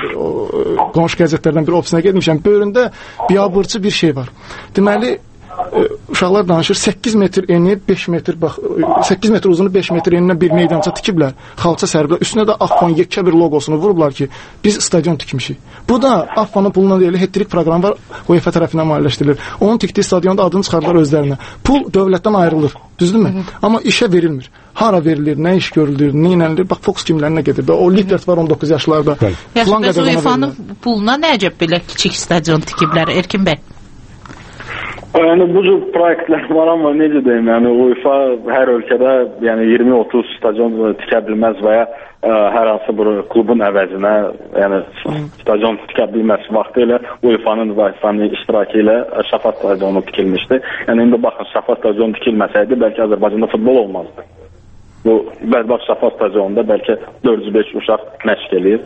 qonşu qəzetlərdən bir ofisine getmişəm, böyründə biabırçı bir şey var. Deməli, uşaqlar danışır, səkkiz metr eni, beş metr, bax, səkkiz metr uzunu, beş metr eninə bir meydança tikiblər, xalça səriblər, üstünə də AFFA'nın yekə bir logosunu vurublar ki, biz stadion tikmişik. Bu da AFFA'nın puluna deyil, hetrik proqram var, UEFA tərəfindən maliyyələşdirilir. Onun tikdiyi stadionda adını çıxardılar özlərinə. Pul dövlətdən ayrılır, düzdürmü? Hı -hı. Amma işə verilmir. Hara verilir, nə iş görülür, nə inəlilir, bax, Fox kimlərinə gedir. O Littert var on doqquz yaşlarda. Yaxşı, bəs UEFA-nın puluna nə əcəb belə kiçik stadion tikiblər, Erkin bəy? Yəni bu cür proyektlər var, amma necə deyim, yəni UEFA hər ölkədə yəni iyirmi otuz stadion tikə bilməz və ya ə, hər hansı bir klubun əvəzinə, yəni stadion tikə bilməz. Vaxtilə UEFA'nın və İslamın iştirakı ilə Şafak stadionu tikilmişdi. Yəni indi baxın, Şafak stadionu tikilməsəydi bəlkə Azərbaycanda futbol olmazdı. Bu bədbaxt Şafak stadionunda bəlkə dörd yüz beş uşaq məşq eləyir.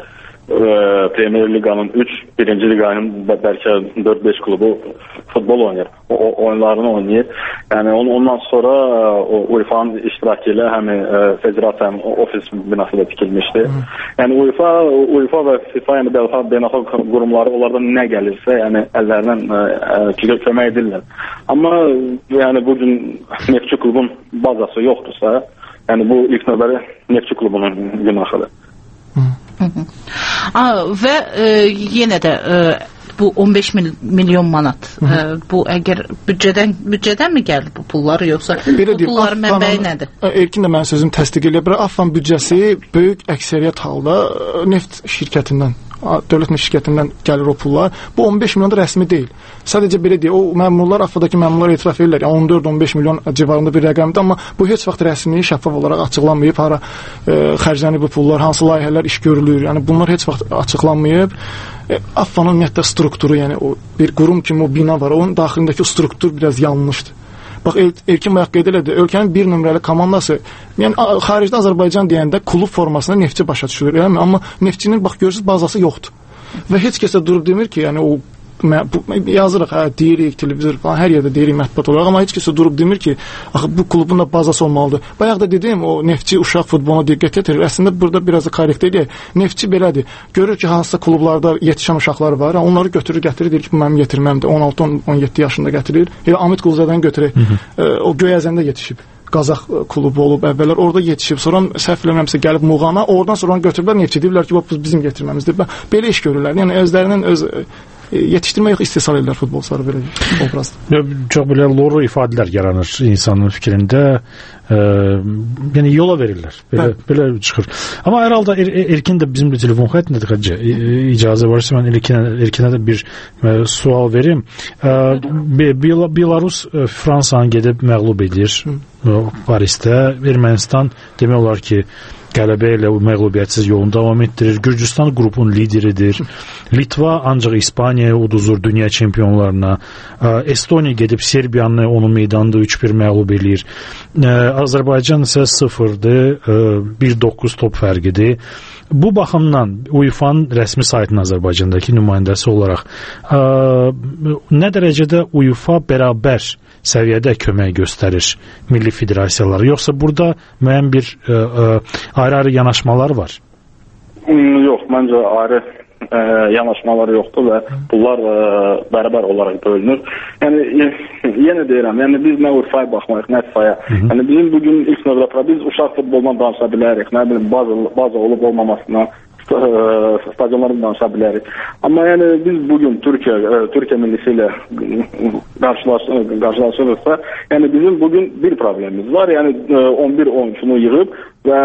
Premier Liqanın üç, birinci Liqanın bəlkə dörd beş klubu futbol oynayır. O, o oyunlarını oynayır. Yəni on, ondan sonra o UEFA'nın iştirakı ilə həm federasiyanın ofis binası da tikilmişdi. Hı. Yəni UEFA, UEFA və FIFA, yəni beynəlxalq qurumları onlardan nə gəlirsə, yəni əllərindən ə, kömək edirlər. Amma yəni bu gün Neftçi klubun bazası yoxdursa, yəni bu ilk növbəli Neftçi klubunun günahıdır. Hı -hı. Aa, və e, yenə də e, bu on beş milyon manat e, bu əgər büdcədən büdcədən mi gəlir bu pullar, yoxsa belə bu pulların mənbəyi nədir? Erkin də mənim sözümü təsdiq edir. Afan büdcəsi böyük əksəriyyət halda neft şirkətindən, dövlət şirkətindən gəlir o pullar. Bu on beş milyon da rəsmi deyil. Sadəcə belə deyək, o məmurlar, Afadakı məmurlar etiraf edirlər. Yəni on dörd on beş milyon civarında bir rəqəmdir, amma bu heç vaxt rəsmi, şəffaf olaraq açıqlanmayıb. Hara e, xərclənir bu pullar, hansı layihələr iş görülür. Yəni bunlar heç vaxt açıqlanmayıb. E, Afanın ümumiyyətlə strukturu, yəni o bir qurum kimi o bina var, onun daxilindəki o struktur biraz yanlışdır. Bax, Erkin bayaq qeyd elədi, ölkənin bir nömrəli komandası, yəni xaricdə Azərbaycan deyəndə klub formasında Neftçi başa düşülür, eləmi? Amma Neftçinin bax görürsüz bazası yoxdur. Və heç kəsə durub demir ki, yəni o bu, yazırıq, hə, deyirik, televizor falan, hər yerdə deyirik mətbuat olaraq, amma heç kəsə durub demir ki, axı bu klubun da bazası olmalıdır. Bayaq da dedim, o Neftçi uşaq futboluna diqqət yetirir. Əslində burada biraz da korrekt edək. Neftçi belədir. Görür ki, hansısa klublarda yetişən uşaqlar var, onları götürür, gətirir, deyir ki, bu mənim yetirməmdir. on altı on yeddi yaşında gətirir. Elə Amit Qulzadan götürək. O Göyəzəndə yetişib. Qazax klubu olub əvvəllər, orada yetişib, sonra səhv eləmirəmsə gəlib Muğana, oradan sonra onu götürüblər Neftçi, deyirlər ki, bu bizim yetirməmizdir. Belə iş görürlər. Yəni özlərinin öz yetişdirmə yox, istehsal edirlər futbolçuları belə obrazda. Çox belə loru ifadələr yaranır insanın fikrində. E, yəni yola verirlər. Belə, belə çıxır. Amma hər halda er, Erkin də bizim də telefon xəttindədir xəcə. E, icazə varsa mən Erkinə, Erkinə də bir e, sual verim. E, Belarus e, Fransanı gedib məğlub edir e, Parisdə. Ermənistan demək olar ki, qələbə ilə məğlubiyyətsiz yolunu davam etdirir. Gürcüstan qrupun lideridir. Litva ancaq İspaniyaya uduzur dünya çempionlarına. Estoniya gedib Serbiyanı onun meydanında üç bir məğlub eləyir. Azərbaycan isə sıfırdır. bir doqquz top fərqidir. Bu baxımdan UEFA'nın rəsmi saytının Azərbaycandakı nümayəndəsi olaraq ə, nə dərəcədə UEFA bərabər səviyyədə kömək göstərir milli federasiyalara, yoxsa burada müəyyən bir ə, ə, ayrı-ayrı yanaşmalar var? Yox, məncə ayrı ə, yanaşmalar yoxdur və bunlar ə, bərabər olaraq bölünür. Yəni yenə deyirəm, yəni biz nə UEFA-ya baxmayıq, nə FIFA-ya. Yəni bizim bugün ilk növbədə biz uşaq futbolundan danışa bilərik, nə bilim bazı bazı olub olmamasına, stadionlardan danışa bilərik. Amma yəni biz bugün Türkiyə Türkiyə millisi ilə qarşılaşırıqsa, yəni bizim bugün bir problemimiz var. Yəni on bir oyunçunu yığıb və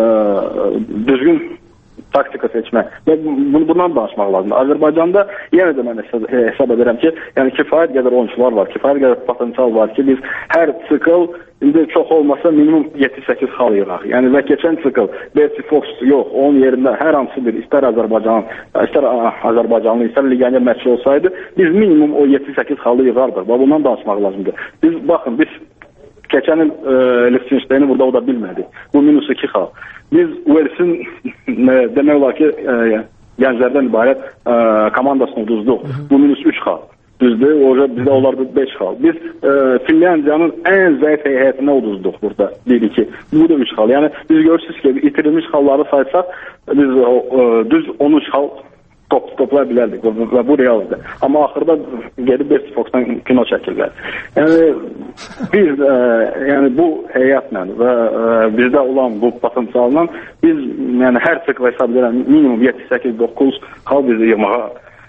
düzgün taktika seçmək. Və bundan danışmaq lazımdır. Azərbaycanda yenə də mən hesab edirəm ki, yəni kifayət qədər oyunçular var, kifayət qədər potensial var ki, biz hər sikl indi çox olmasa minimum yeddi səkkiz xal yığaq. Yəni və keçən sikl Berti Fox yox, onun yerində hər hansı bir istər Azərbaycan, istər Azərbaycanlı, istər legioner məşqçi olsaydı, biz minimum o yeddi səkkiz xalı yığardıq. Və bundan danışmaq lazımdır. Biz baxın, biz keçən il Liechtenstein'i burada o da bilmədik. Bu minus iki xal. Biz Walesin demək olar ki, gənclərdən ibarət komandasını uduzduq. Bu minus üç xal. Düzdür, orada bizdə olardı beş xal. Biz e, Finlandiyanın ən zəif heyətinə uduzduq burada bir iki. Bu da üç xal. Yəni biz görürsünüz ki, itirilmiş xalları saysaq biz o, e, düz on üç xal top, toplaya bilərdik və bu realdır. Amma axırda gedib Berti Fox'dan kino çəkirlər. Yəni biz e, yəni bu heyətlə və e, bizdə olan bu potensialla biz yəni hər sıkla hesab edirəm minimum yeddi səkkiz doqquz xal bizi yığmağa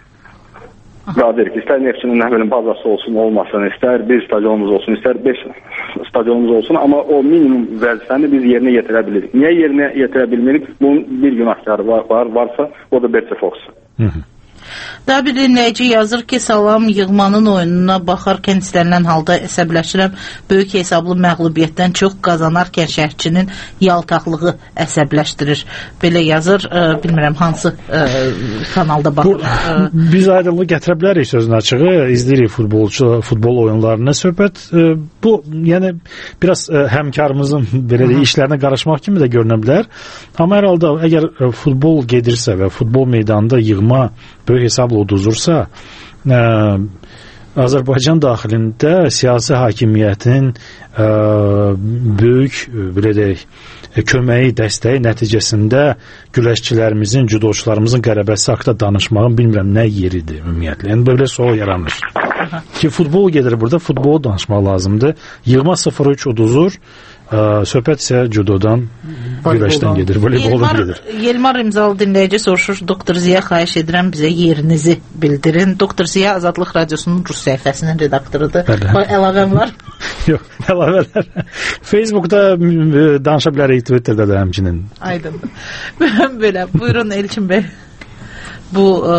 qadirik. İstər Neftçinin nə bilim bazası olsun, olmasın, istər bir stadionumuz olsun, istər beş stadionumuz olsun, amma o minimum vəzifəni biz yerinə yetirə bilirik. Niyə yerinə yetirə bilmirik? Bunun bir günahkarı var, var varsa, o da Berti Fox. Daha bir dinləyici yazır ki, salam, yığmanın oyununa baxarkən istənilən halda əsəbləşirəm. Böyük hesablı məğlubiyyətdən çox qazanarkən şərhçinin yaltaqlığı əsəbləşdirir. Belə yazır, ə, bilmirəm hansı ə, kanalda baxır. Ə, Biz aydınlıq gətirə bilərik sözün açığı, izləyirik futbolçu, futbol oyunlarına söhbət. Ə, bu, yəni, biraz ə, həmkarımızın belə də işlərinə qarışmaq kimi də görünə bilər. Amma hər halda, əgər ə, futbol gedirsə və futbol meydanında yığma böyük hesabla uduzursa, ə, Azərbaycan daxilində siyasi hakimiyyətin ə, böyük, belə deyək, köməyi, dəstəyi nəticəsində güləşçilərimizin, judoçularımızın qələbəsi haqda danışmağın bilmirəm nə yeridir ümumiyyətlə. Yəni belə sual yaranır. Ki futbol gedir burada, futbolu danışmaq lazımdır. Yığma sıfır üç uduzur. Ə, söhbət isə judodan, güləşdən gedir, voleyboldan gedir. Yelmar imzalı dinləyici soruşur, Doktor Ziya, xahiş edirəm bizə yerinizi bildirin. Doktor Ziya Azadlıq Radiosunun Rus səhifəsinin redaktorudur. Əlavən var? Yox, əlavələr. Facebookda danışa bilərik, Twitterdə də həmçinin. Aydındır. Belə, buyurun Elçin bəy. Bu ə,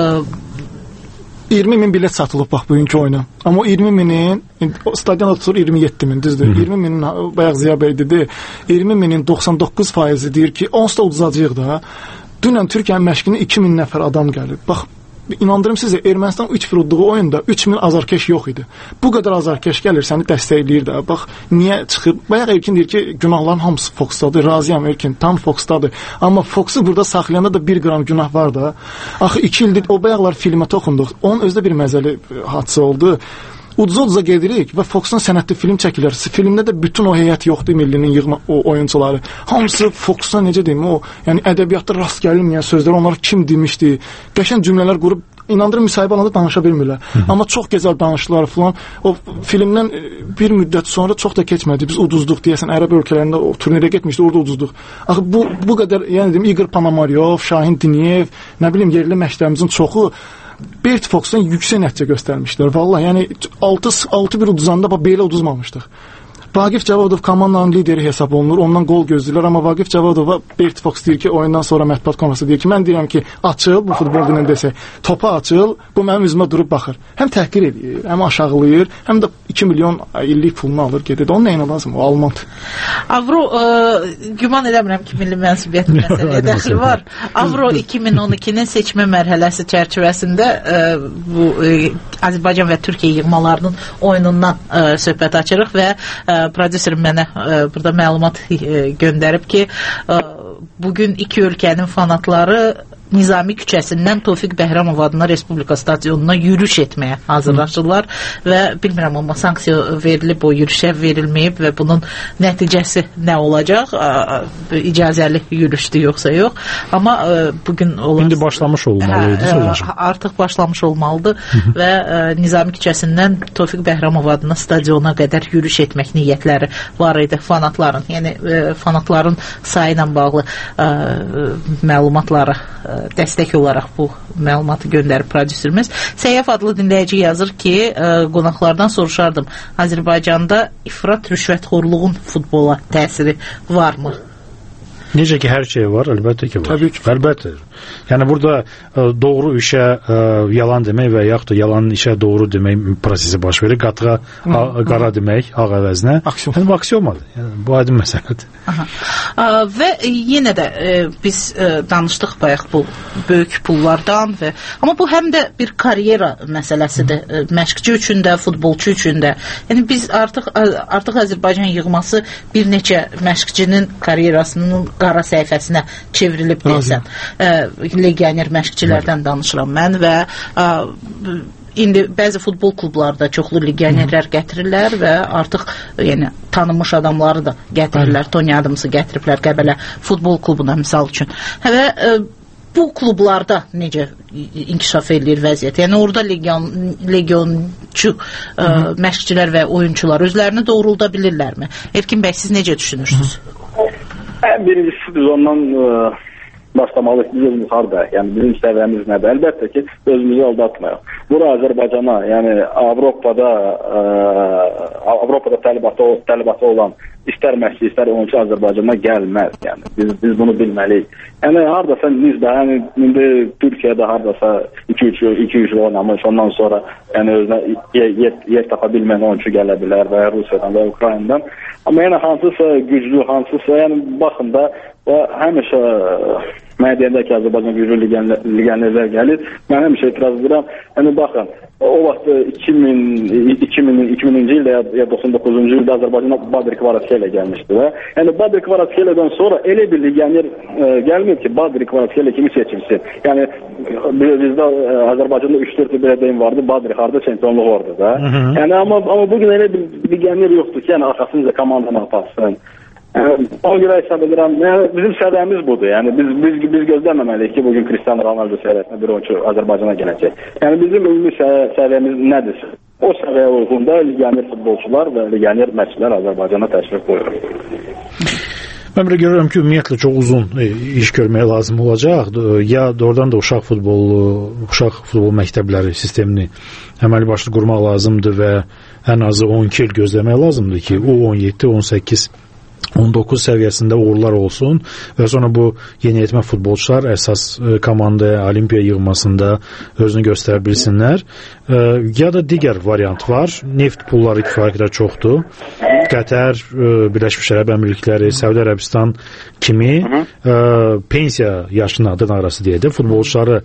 iyirmi min bilet satılıb bax bugünkü oyuna. Amma o iyirmi minin stadionda tutur iyirmi yeddi min, düzdür? Hı-hı. iyirmi minin bayaq Ziya bəy dedi. iyirmi minin doxsan doqquz faizi deyir ki, onsuz da uduzacağıq da. Dünən Türkiyənin məşqinə iki min nəfər adam gəlib. Bax, inandırım sizə, Ermənistan üç bir udduğu oyunda üç min azarkeş yox idi. Bu qədər azarkeş gəlir, səni dəstəkləyir də. Bax, niyə çıxıb? Bayaq Erkin deyir ki, günahların hamısı Foxdadır. Razıyam Erkin, tam Foxdadır. Amma Foxu burada saxlayanda da bir qram günah var da. Axı iki ildir o bayaqlar filmə toxunduq. Onun özdə bir məzəli hadisə oldu. Uduza-uduza gedirik və Foxun sənətli film çəkilir. Filmdə də bütün o heyət yoxdur, millinin yığma o oyuncuları. Hamısı Fox'a necə deyim, o yəni ədəbiyyatda rast gəlinməyən sözlər, onlar kim demişdi? Qəşəng cümlələr qurub, inandırım müsahibə alanda danışa bilmirlər. Hı-hı. Amma çox gözəl danışdılar falan. O filmdən bir müddət sonra çox da keçmədi. Biz uduzduq deyəsən, Ərəb ölkələrində o turnirə getmişdi, orada uduzduq. Axı bu bu qədər, yəni deyim, Igor Panomaryov, Şahin Diniyev, nə bilim yerli məşqçilərimizin çoxu Bert Fox'dan yüksək nəticə göstərmişlər. Vallahi, yəni altı bir uduzanda bax belə uduzmamışdıq. Vaqif Cavadov komandanın lideri hesab olunur. Ondan gol gözləyirlər, amma Vaqif Cavadova Bert Fox deyir ki, oyundan sonra mətbuat konfransında deyir ki, mən deyirəm ki, açıl, bu futbol günü desək, topa açıl, bu mənim üzümə durub baxır. Həm təhqir edir, həm aşağılayır, həm də iki milyon illik pulunu alır, gedir. Onun nəyinə lazım? O Almandır. Avro, ə, güman edəmirəm ki, milli mənsubiyyət məsələyə dəxli var. Avro iki min on ikinin seçmə mərhələsi çərçivəsində ə, bu ə, Azərbaycan və Türkiyə yığmalarının oyunundan ə, söhbət açırıq və ə, prodüserim mənə ə, burada məlumat ə, göndərib ki, ə, bugün iki ölkənin fanatları Nizami küçəsindən Tofiq Bəhramov adına Respublika stadionuna yürüş etməyə hazırlaşırlar və bilmirəm, amma sanksiya verilib, o yürüşə verilməyib və bunun nəticəsi nə olacaq? İcazəli yürüşdür yoxsa yox? Amma bugün olar... İndi başlamış olmalıydı. Hə, artıq başlamış olmalıdır və Nizami küçəsindən Tofiq Bəhramov adına stadiona qədər yürüş etmək niyyətləri var idi fanatların. Yəni fanatların sayı ilə bağlı ə, məlumatları dəstək olaraq bu məlumatı göndərib prodüserimiz. Səyyaf adlı dinləyici yazır ki, ə, qonaqlardan soruşardım, Azərbaycanda ifrat rüşvətxorluğun futbola təsiri varmı? Necə ki, hər şey var, əlbəttə ki var. Təbii ki. Əlbəttə. Yəni, burada ə, doğru işə ə, yalan demək və yaxud da yalan işə doğru demək prosesi baş verir. Qatığa a, qara demək, ağ əvəzinə. Aksiyon. Yəni, bu aksiyonmadır. Yəni, bu aydın məsələdir. Aha. Ə, və yenə də ə, biz ə, danışdıq bayaq bu böyük pullardan və amma bu həm də bir karyera məsələsidir. Ə, məşqçi üçün də, futbolçu üçün də. Yəni, biz artıq artıq Azərbaycan yığması bir neçə məşqçinin karyerasının qara səhifəsinə çevrilib desən. Legioner məşqçilərdən danışıram mən və ə, indi bəzi futbol klubları da çoxlu legionerlər gətirirlər və artıq yəni tanınmış adamları da gətirirlər. Tony Adams'ı gətiriblər Qəbələ futbol klubuna misal üçün. Və ə, bu klublarda necə inkişaf edir vəziyyət? Yəni orada legion, legionçu ə, məşqçilər və oyunçular özlərini doğrulda bilirlərmi? Erkin bəy, siz necə düşünürsünüz? Birincisi biz ondan ə, başlamalıyıq. Biz özümüz harada? Yəni bizim səviyyəmiz nədir? Əlbəttə ki, özümüzü aldatmayaq. Bura Azərbaycana, yəni Avropada ə, Avropada tələbatı, tələbatı olan istər məşqçi, istər oyunçu Azərbaycana gəlməz. Yəni biz biz bunu bilməliyik. Yəni hardasa nizbə, yəni indi Türkiyədə hardasa iki üç il oynamış, ondan sonra yəni özünə yer, yer tapa bilməyən oyunçu gələ bilər və Rusiyadan və Ukraynadan. Amma yəni hansısa güclü, hansısa yəni baxın da və həmişə mənə deyəndə ki, Azərbaycan güclü legionerlər gəlir. Mən həmişə etiraz edirəm. Yəni baxın, o vaxt iki minci ildə ya doxsan doqquzuncu ildə Azərbaycana Badr Kvaratskhelia gəlmişdi və yəni Badr Kvaratskhelia-dan sonra elə bir legioner e, gəlmir ki, Badr Kvaratskhelia kimi seçilsin. Yəni bizdə e, Azərbaycanda üç dörd belə deyim vardı, Badr harda çempionluq orada da. Hı -hı. Yəni amma amma bu gün elə bir legioner yoxdur ki, yəni arxasınca komandanı aparsın. Yəni, ona görə hesab edirəm, yəni, bizim səviyyəmiz budur. Yəni biz biz biz gözləməməliyik ki, bugün Cristiano Ronaldo səviyyəsində bir oyunçu Azərbaycana gələcək. Yəni bizim ümumi səviyyəmiz nədir? O səviyyə uyğunda legioner futbolçular və legioner məşqçilər Azərbaycana təşrif buyurur. Mən belə görürəm ki, ümumiyyətlə çox uzun iş görməyə lazım olacaq. Ya doğrudan da uşaq futbolu, uşaq futbol məktəbləri sistemini əməli başlı qurmaq lazımdır və ən azı on iki il gözləmək lazımdır ki, o on yeddi on səkkiz on doqquz səviyyəsində uğurlar olsun və sonra bu yeniyetmə futbolçular əsas komandaya, olimpiya yığmasında özünü göstərə bilsinlər. Ya da digər variant var. Neft pulları kifayət qədər çoxdur. Qətər, Birləşmiş Ərəb Əmirlikləri, Səudi Ərəbistan kimi Hı -hı. pensiya yaşına dırnaqarası deyək də futbolçuları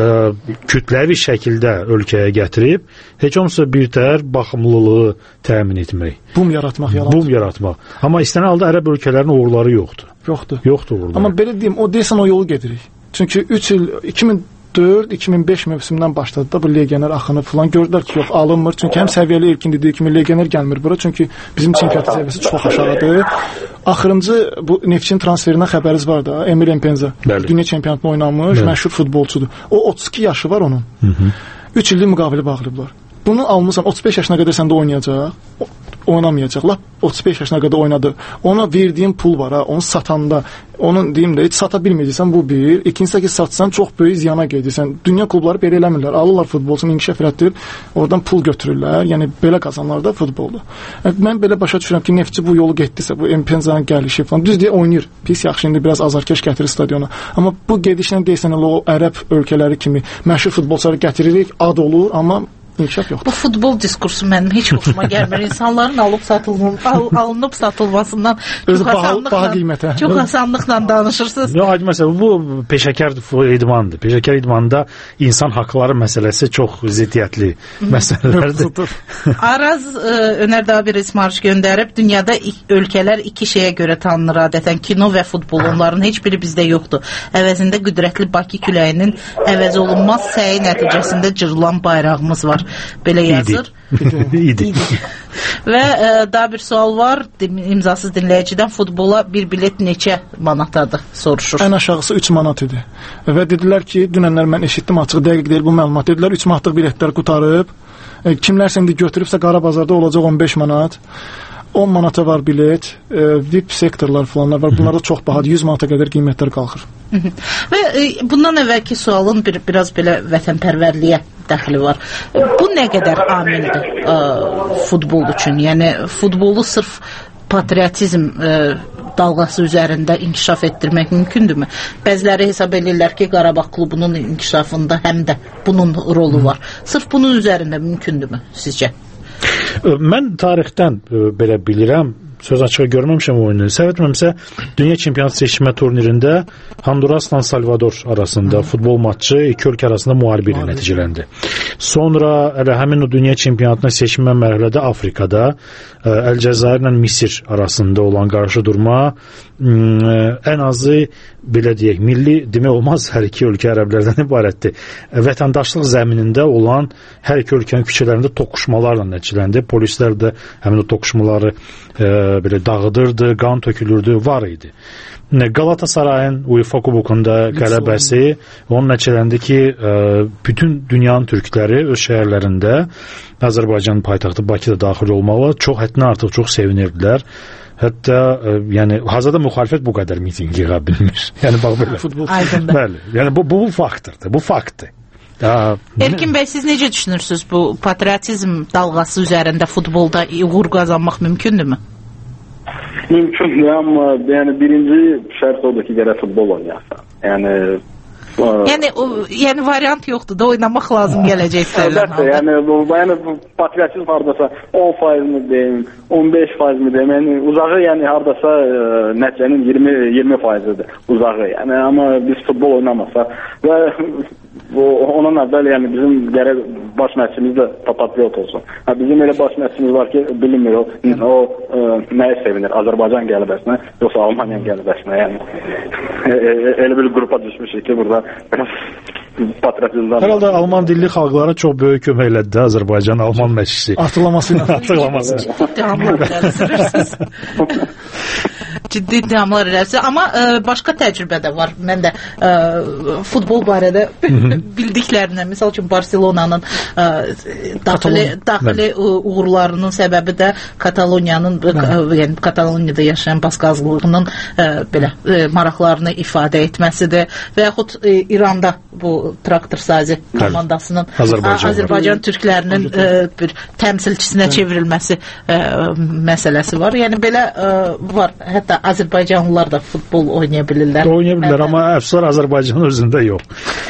kütləvi şəkildə ölkəyə gətirib heç olmasa birtəhər baxımlılığı təmin etmək. Bum yaratmaq, yalan. Bum yaratmaq. Amma istənilən halda ərəb ölkələrinin uğurları yoxdur. Yoxdur. Yoxdur uğurları. Amma belə deyim, o deyəsən o yolu gedirik. Çünki üç il iki min dörd iki min beş mövsümündən başladı da bu legioner axını falan gördülər ki, yox alınmır. Çünki həm səviyyəli ilkin dediyi kimi legioner gəlmir bura. Çünki bizim çempionat səviyyəsi çox aşağıdır. Axırıncı bu Neftçinin transferindən xəbəriniz var da, Emil Mpenza. Dünya çempionatında oynamış, Bəli. məşhur futbolçudur. O otuz iki yaşı var onun. Hı -hı. üç illik müqavili bağlayıblar. Bunu almısan, otuz beş yaşına qədər səndə oynayacaq. Oynamayacaq. Lap otuz beş yaşına qədər oynadı. Ona verdiyin pul var ha, onu satanda, onun deyim də heç sata bilməyəcəksən bu bir. İkincisi ki, satsan çox böyük ziyana gedirsən. Dünya klubları belə eləmirlər. Alırlar futbolçunu inkişaf elətdirir, oradan pul götürürlər. Yəni belə qazanırlar da futbolda. Yəni, mən belə başa düşürəm ki, Neftçi bu yolu getdisə, bu Mpenza'nın gəlişi falan düz deyə oynayır. Pis yaxşı indi biraz azarkeş gətirir stadiona. Amma bu gedişlə deyəsən o ərəb ölkələri kimi məşhur futbolçuları gətiririk, ad olur, amma bu futbol diskursu mənim heç xoşuma gəlmir. İnsanların alıb satılması, al, alınıb satılmasından çox asanlıqla, çox asanlıqla danışırsınız. Yox, məsələn, bu peşəkar idmandır. Peşəkar idmanda insan haqları məsələsi çox ziddiyyətli məsələlərdir. Araz Önər Dabir ismarış göndərib, dünyada ölkələr iki şeyə görə tanınır adətən, kino və futbol. Onların heç biri bizdə yoxdur. Əvəzində qüdrətli Bakı küləyinin əvəz olunmaz səyi nəticəsində cırılan bayrağımız var. Belə yazır. İdi. İdi. Və e, daha bir sual var. İmzasız dinləyicidən futbola bir bilet neçə manatadır soruşur. Ən aşağısı üç manat idi. Və dedilər ki, dünənlər mən eşitdim, açıq dəqiq deyil bu məlumat. Dedilər üç manatlıq biletlər qutarıb. E, kimlərsə indi götürübsə Qara bazarda olacaq on beş manat. on manata var bilet, e, V I P sektorlar falanlar var. Bunlarda çox bahadır. yüz manata qədər qiymətlər qalxır. Və e, bundan əvvəlki sualın bir biraz belə vətənpərvərliyə dəxli var. Bu nə qədər amildir e, futbol üçün? Yəni futbolu sırf patriotizm e, dalğası üzərində inkişaf etdirmək mümkündürmü? Bəziləri hesab edirlər ki, Qarabağ klubunun inkişafında həm də bunun rolu var. Sırf bunun üzərində mümkündürmü sizcə? Mən tarixdən belə bilirəm, söz açığı görməmişəm oyunu. Səhv etməmsə, Dünya Çempionat seçmə turnirində Hondurasla Salvador arasında futbol matçı iki ölkə arasında müharibə ilə nəticələndi. Sonra elə həmin o Dünya Çempionatına seçmə mərhələdə Afrikada Əlcəzairlə Misir arasında olan qarşıdurma ən azı belə deyək, milli demək olmaz, hər iki ölkə ərəblərdən ibarətdir. Vətəndaşlıq zəminində olan hər iki ölkənin küçələrində toqquşmalarla nəticələndi. Polislər də həmin o toqquşmaları e, belə dağıdırdı, qan tökülürdü, var idi. Galatasarayın UEFA kubokunda qələbəsi onun nəticələndi ki, e, bütün dünyanın türkləri öz şəhərlərində Azərbaycanın paytaxtı Bakıda daxil olmalı çox həddindən artıq çox sevinirdilər. Hətta e, yəni hazırda müxalifət bu qədər miting yığa bilmir. Yəni bax belə. Bəli. Yəni bu bu faktdır. Bu faktdır. Erkin bəy, siz necə düşünürsünüz bu patriotizm dalğası üzərində futbolda uğur qazanmaq mümkündürmü? Mümkündür, amma yəni birinci şərt odur ki, gərək futbol oynayasan. Yəni Yəni o, yəni variant yoxdur da, oynamaq lazım gələcək istəyirlər. Əlbəttə, yəni bu yəni bu patriotizm hardasa on faiz mi deyim, on beş faiz mi deyim, yəni uzağı yəni hardasa nəticənin iyirmi iyirmi faizidir uzağı. Yəni amma biz futbol oynamasaq və bu ondan əvvəl yəni bizim gərək baş məşqçimiz də patriot olsun. Ha bizim elə baş məşqçimiz var ki, bilinmir o, o ə, nəyə sevinir? Azərbaycan qələbəsinə, yoxsa Almaniyanın qələbəsinə, yəni elə bir qrupa düşmüşük ki, burada patriotizmdən. Hər halda Alman dilli xalqlara çox böyük kömək elədi də Azərbaycan Alman məşqçisi. Artırlaması ilə. Artırlaması. Ciddi iddiamlar eləsi, amma ə, başqa təcrübə də var. Mən də ə, futbol barədə bildiklərindən, misal üçün Barselonanın ə, daxili, daxili uğurlarının səbəbi də Kataloniyanın, yəni Kataloniyada yaşayan baskazlığının ə, belə ə, maraqlarını ifadə etməsidir və yaxud ə, İranda bu traktor sazi komandasının Azərbaycan, Azərbaycan türklərinin ə, bir təmsilçisinə çevrilməsi ə, məsələsi var. Yəni belə ə, var. Hətta Azərbaycanlılar da futbol oynaya bilirlər. Oynaya bilirlər, amma əfsuslar Azərbaycanın özündə yox.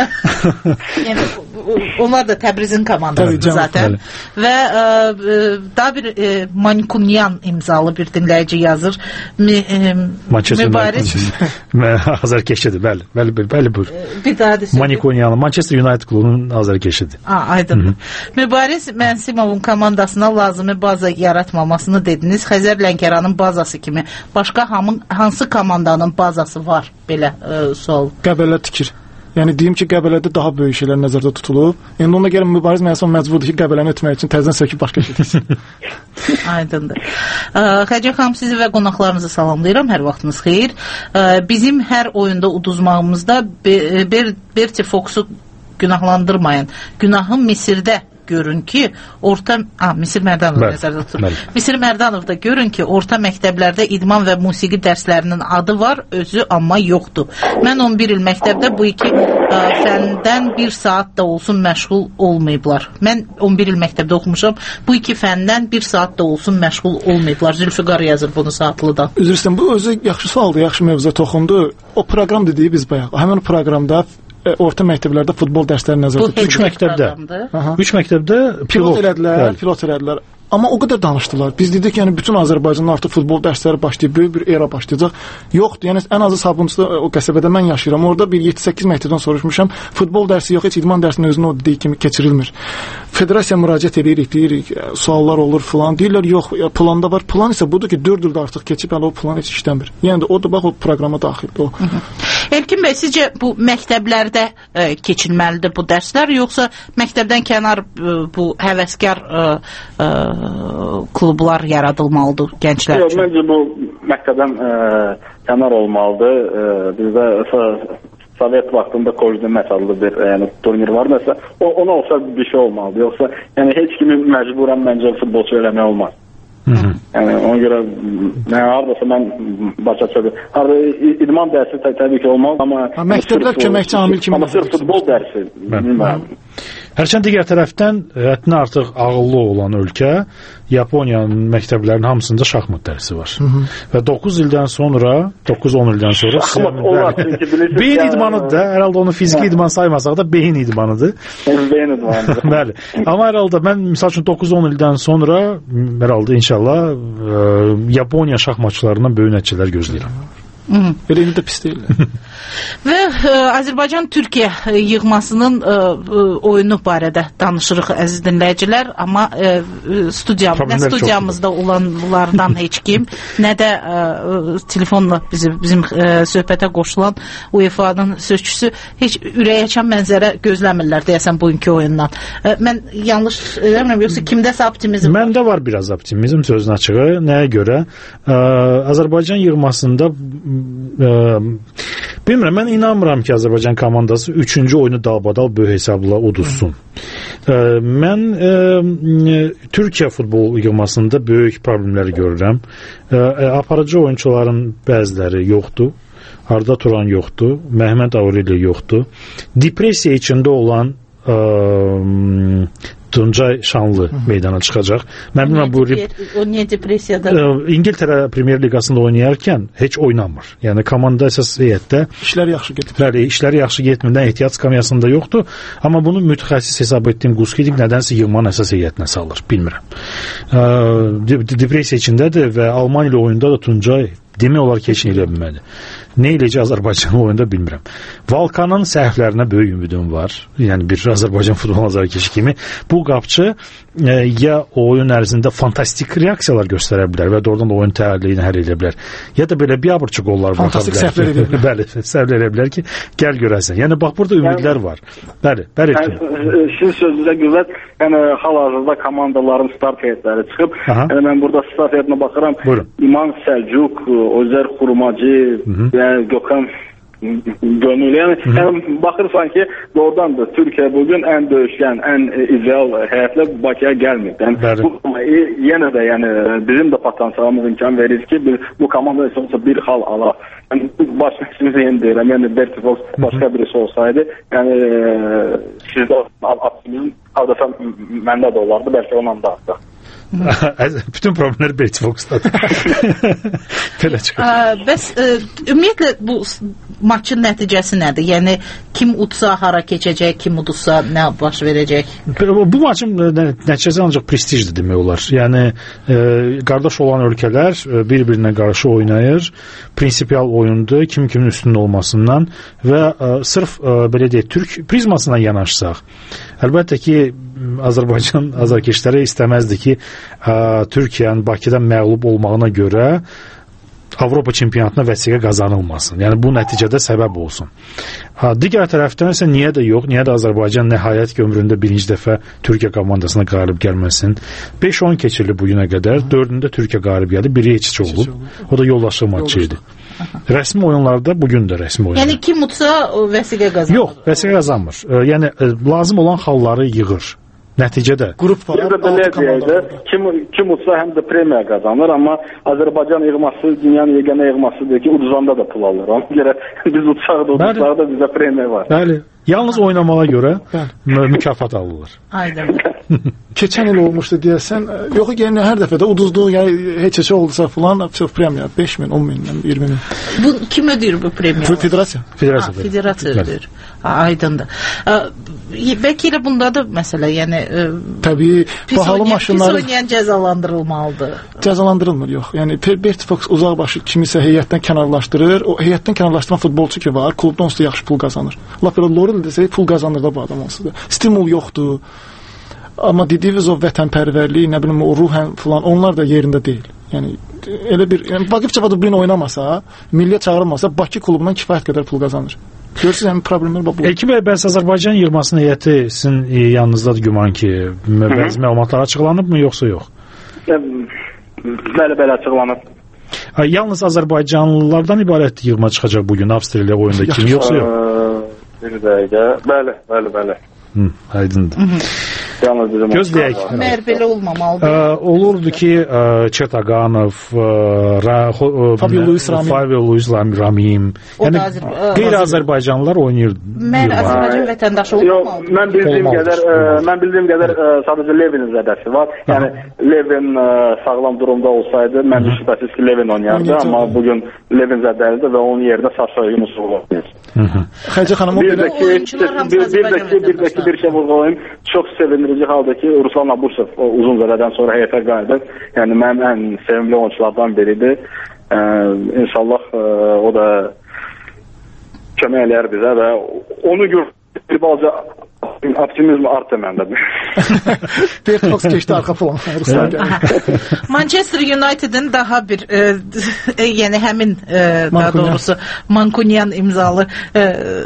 Yəni onlar da Təbrizin komandasıdır zaten. Və ə, daha bir ə, Manikunyan imzalı bir dinləyici yazır. Mi, ə, mübariz Azərkeşidir, bəli. Bəli, bəli, bəli buyur. Bir daha da Manikunyan, Manchester United klubunun Azərkeşidir. Ha, aydın. Mübariz Mənsimovun komandasına lazımi baza yaratmamasını dediniz. Xəzər Lənkəranın bazası kimi başqa hamın, hansı komandanın bazası var? Belə ə, sual. Qəbələ tikir. Yəni deyim ki, Qəbələdə daha böyük şeylər nəzərdə tutulub. Yəni ona görə Mübariz Məsum məcburdur ki, Qəbələni ötmək üçün təzədən söküb başqa şey etsin. Aydındır. Xəcə xanım, sizi və qonaqlarınızı salamlayıram. Hər vaxtınız xeyir. Ə, bizim hər oyunda uduzmağımızda Ber Berti Foxu günahlandırmayın. Günahı Misirdə görün ki, orta a, Misir Mərdanov nəzərdə tutulur. Misir Mərdanov da görün ki, orta məktəblərdə idman və musiqi dərslərinin adı var, özü amma yoxdur. Mən on bir il məktəbdə bu iki ə, fəndən bir saat da olsun məşğul olmayıblar. Mən on bir il məktəbdə oxumuşam, bu iki fəndən bir saat da olsun məşğul olmayıblar. Zülfüqar yazır bunu saatlıdan. Üzr istəyirəm, bu özü yaxşı sualdır, yaxşı mövzuya toxundu. O proqram dediyi biz bayaq, həmin proqramda orta məktəblərdə futbol dərsləri nəzərdə tutulur. Üç məktəbdə. Üç məktəbdə pilot, pilot elədilər, pilot elədilər. Amma o qədər danışdılar. Biz dedik ki, yəni bütün Azərbaycanda artıq futbol dərsləri başlayıb, böyük bir era başlayacaq. Yoxdur. Yəni ən azı Sabunçuda o qəsəbədə mən yaşayıram. Orada bir yeddi səkkiz məktəbdən soruşmuşam. Futbol dərsi yox, heç idman dərsinin özünə o dediyi kimi keçirilmir. Federasiya müraciət edirik, deyirik, suallar olur filan. Deyirlər, yox, planda var. Plan isə budur ki, dörd ildə artıq keçib, hələ o plan heç işləmir. Yəni də o da bax o proqrama daxildir o. Hı -hı. Elkin bəy, sizcə bu məktəblərdə ə, keçilməlidir bu dərslər, yoxsa məktəbdən kənar ə, bu həvəskar ə, ə, klublar yaradılmalıdır gənclər üçün? Yox, məncə bu məktəbdən ə, kənar olmalıdır. Ə, bizdə Sovet vaxtında Kojdun məsallı bir yəni, turnir var. Məsələn, ona olsa bir şey olmalıdır. Yoxsa yəni, heç kimi məcburan məncə futbolçu eləmək olmaz. Hı -hı. Yəni ona görə nə hardasa mən başa düşürəm. Harda idman dərsi tə təbii ki olmalı, amma ha, məktəblər köməkçi amil kimi amma sırf futbol dərsi. Bilmirəm. Hərçənd digər tərəfdən həddindən artıq ağıllı olan ölkə Yaponiyanın məktəblərinin hamısında şahmat dərsi var. Hı -hı. Və doqquz ildən sonra, doqquz on ildən sonra beyin idmanıdır da, hər halda onu fiziki idman saymasaq da beyin idmanıdır. Beyin idmanıdır. Bəli. Amma hər halda mən misal üçün doqquz on ildən sonra hər halda inşallah ə, Yaponiya şahmatçılarından böyük nəticələr gözləyirəm. Elə indi də pis deyil. Və ə, Azərbaycan-Türkiyə yığmasının ə, ə, oyunu barədə danışırıq əziz dinləyicilər, amma ə, studiyam, nə studiyamızda olanlardan heç kim, nə də ə, telefonla bizim, bizim ə, söhbətə qoşulan UEFA-nın sözçüsü heç ürəkaçan mənzərə gözləmirlər deyəsən bugünkü oyundan. Ə, mən yanlış eləmirəm, yoxsa kimdəsə optimizm var? Məndə var biraz optimizm sözün açığı. Nəyə görə? Ə, Azərbaycan yığmasında ə, bilmirəm, mən inanmıram ki, Azərbaycan komandası üçüncü oyunu dalbadal böyük hesabla uduzsun. Ə, mən ə, Türkiyə futbol yığmasında böyük problemləri görürəm. Ə, aparıcı oyuncuların bəziləri yoxdur. Arda Turan yoxdur. Məhməd Aureli yoxdur. Depressiya içində olan ə, Tuncay Şanlı Hı. meydana çıxacaq. Mən bilməm bu o niyə depressiyada? İngiltərə Premyer Liqasında oynayarkən heç oynamır. Yəni komanda əsas heyətdə işlər yaxşı gedir. Bəli, işləri yaxşı getmədən ehtiyat skamyasında yoxdur, amma bunu mütəxəssis hesab etdiyim Quskidik nədənsə yığmanın əsas heyətinə salır, bilmirəm. Depressiya içindədir və Almaniya ilə oyunda da Tuncay demək olar ki, heç nə elə bilmədi. Nə eləcə Azərbaycanlı oyunda bilmirəm. Valkanın səhvlərinə böyük ümidim var. Yəni bir Azərbaycan futbol azarkeşi kimi. Bu qapçı e, ya oyun ərzində fantastik reaksiyalar göstərə bilər və doğrudan da oyun təhlilini həll edə bilər. Ya da belə biabırçı qollar bıraxa bilər. Fantastik səhvlər edə bilər. Bəli, səhvlər edə bilər ki, gəl görəsən. Yəni bax burada ümidlər var. Bəli, bəli. Yəni, sizin sözünüzə qüvvət, yəni hal-hazırda komandaların start heyətləri çıxıb. Yəni mən burada start heyətinə baxıram. Buyurun. İman Səlcuq, Özer Xurmacı, yəni Gökhan Gönül. Yəni, yəni baxırsan ki, doğrudan da Türkiyə bugün ən döyüşkən, ən ideal həyətlə Bakıya gəlmir. Yəni, bu, yenə də yəni, bizim də potensialımız imkan verir ki, bir, bu komanda olsa bir hal ala. Yəni, başqa ikimizi yeni deyirəm. Yəni, Berti Fox başqa birisi olsaydı, yəni sizdə optimizm adəsən məndə də olardı, bəlkə ondan da artıq. Bütün problemlər Berti Fox'dadır. Belə çıxır. Bəs ümumiyyətlə bu maçın nəticəsi nədir? Yəni kim utsa hara keçəcək, kim udursa nə baş verəcək? Bu maçın nəticəsi ancaq prestijdir demək olar. Yəni e, qardaş olan ölkələr bir-birinə qarşı oynayır. Prinsipial oyundur, kim kimin üstün olmasından və e, sırf e, belə deyək, Türk prizmasından yanaşsaq. Əlbəttə ki, Azərbaycan azarkeşləri istəməzdi ki, ə, Türkiyənin Bakıda məğlub olmağına görə Avropa çempionatına vəsiqə qazanılmasın. Yəni bu nəticədə səbəb olsun. Ha, digər tərəfdən isə niyə də yox, niyə də Azərbaycan nəhayət ki ömründə birinci dəfə Türkiyə komandasına qalib gəlməsin. beş on keçirli bu günə qədər, dördündə Türkiyə qalib gəldi, biri heç olub. O da yoldaşlıq maçı idi. Rəsmi oyunlarda bugün də rəsmi oyunlar. Yəni kim utsa vəsiqə qazanır. Yox, vəsiqə qazanmır. Yəni lazım olan halları yığır. Nəticədə qrup var. Kim kim utsa həm də premiya qazanır, amma Azərbaycan yığması dünyanın yeganə yığmasıdır ki, uduzanda da pul alır. Ona görə biz utsaq da udutsaq da bizə premiya var. Bəli. Yalnız oynamağa görə mükafat alırlar. Aydın. Keçən il olmuşdu deyəsən. Yox, yəni hər dəfə də uduzduğu, yəni heç heç oldusa falan çox premiya beş min, on min, iyirmi min. Bu kim ödəyir bu premiya? Federasiya. Federasiya. Ha, federasiya ödəyir. Aydındır. Bəlkə elə bundadır məsələ, yəni təbii bahalı maşınlar pis oynayan cəzalandırılmalıdır. Cəzalandırılmır, yox. Yəni Berti Fox uzaqbaşı kimisə heyətdən kənarlaşdırır. O heyətdən kənarlaşdıran futbolçu ki var, klubdan onsuz da yaxşı pul qazanır. Lap elə Lorel desə pul qazanır da bu adam onsuz da. Stimul yoxdur. Amma dediyiniz o vətənpərvərlik, nə bilim o ruhən falan, onlar da yerində deyil. Yəni elə bir, yəni Vaqif Cavadoglin oynamasa, milliyə çağırılmasa, Bakı klubundan kifayət qədər pul qazanır. Görürsünüz, həmin problemlər bu. Elki bəy, bəs Azərbaycan yığmasının heyəti sizin yanınızdadır güman ki, bəzi məlumatlar açıqlanıbmı, yoxsa yox? Bəli, bəli açıqlanıb. Yalnız Azərbaycanlılardan ibarət yığma çıxacaq bugün Avstriya oyunda kim, yoxsa yox? Bir dəqiqə. Bəli, bəli, bəli. Hı, aydındır. Gözləyək. Məyər belə olmamalıdır. Ə, olurdu ki, ə, Çetaqanov, Fabio Luis Ramim, Fabio Luis Ramim, yəni qeyri-Azərbaycanlılar oynayırdı. Məyər Azərbaycan vətəndaşı olmamalıdır. Mən bildiyim qədər, mən bildiyim qədər sadəcə Levinin zədəsi var. Yəni Levin sağlam durumda olsaydı, məncə şübhəsiz ki, Levin oynayardı, amma bugün Levin zədəlidir və onun yerinə Saşa Yunusov oynayır. Xəcə xanım, bir də ki, bir də ki, bir şey vurğulayım. Çox sevindirici halda ki, Ruslan Abusov uzun zərədən sonra heyətə qayıdır. Yəni mənim ən sevimli oyunculardan biridir. İnşallah o da kömək eləyər bizə və onu gör bir balaca optimizm artdı məndə. Berti Fox keçdi arxa plana. Manchester United'in daha bir e, e, yəni həmin e, daha doğrusu Mancunian imzalı e,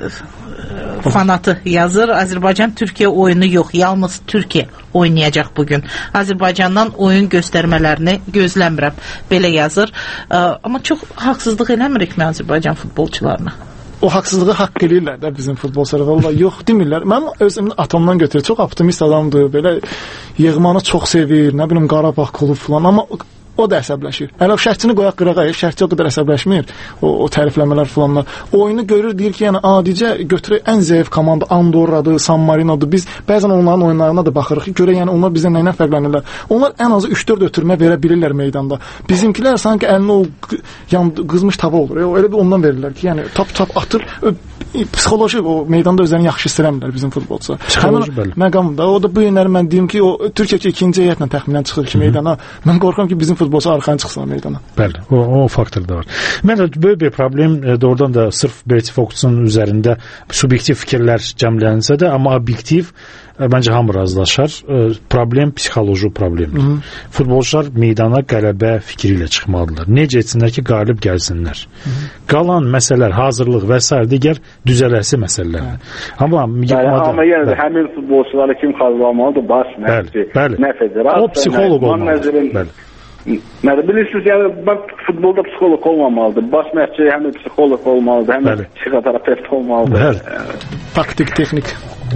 fanatı yazır. Azərbaycan Türkiyə oyunu yox, yalnız Türkiyə oynayacaq bugün. Azərbaycandan oyun göstərmələrini gözləmirəm. Belə yazır. E, amma çox haqsızlıq eləmirikmi Azərbaycan futbolçularına? O haqsızlığı haqq eləyirlər də bizim futbolçular. Vallahi yox demirlər. Mənim özümün atamdan götürür. Çox optimist adamdır. Belə yığmanı çox sevir. Nə bilim Qarabağ klubu falan. Amma o da əsəbləşir. Hələ şərtçini qoyaq qırağa, şərtçi o qədər əsəbləşmir. O, o tərifləmələr falanlar. Oyunu görür, deyir ki, yəni adicə götürək ən zəif komanda Andorradır, San Marinodur. Biz bəzən onların oyunlarına da baxırıq ki, görə yəni onlar bizdən nə ilə fərqlənirlər. Onlar ən azı üç dörd ötürmə verə bilirlər meydanda. Bizimkilər sanki əlinə o yan qızmış tava olur. E, elə bir ondan verirlər ki, yəni tap tap atır, psixoloji o meydanda özlərini yaxşı hiss eləmirlər bizim futbolçular. Psixoloji bəli. Məqamda o da bu günləri mən deyim ki, o Türkiyə ikinci heyətlə təxminən çıxır ki, meydana. Mən qorxuram ki, bizim futbolçu arxadan çıxsın meydana. Bəli, o, o faktor da var. Mən böyük bir problem e, doğrudan da sırf Berti Fox'un üzərində subyektiv fikirlər cəmlənsə də, amma obyektiv e, məncə hamı razılaşar. E, problem psixoloji problemdir. Hı -hı. Futbolçular meydana qələbə fikri ilə çıxmalıdırlar. Necə etsinlər ki, qalib gəlsinlər. Hı -hı. Qalan məsələlər, hazırlıq və s. digər düzələsi məsələlərdir. Amma yıxmada... Amma yenə də həmin futbolçuları kim hazırlamalıdır? Baş məşqçi, nə federasiya, o psixoloq olmalıdır. Bəli. Nə də bilirsiniz, yəni mən futbolda psixoloq olmamalıdır. Baş məşqçi həm psixoloq olmalıdır, həm psixoterapevt olmalıdır. Bəli. Taktik, texnik.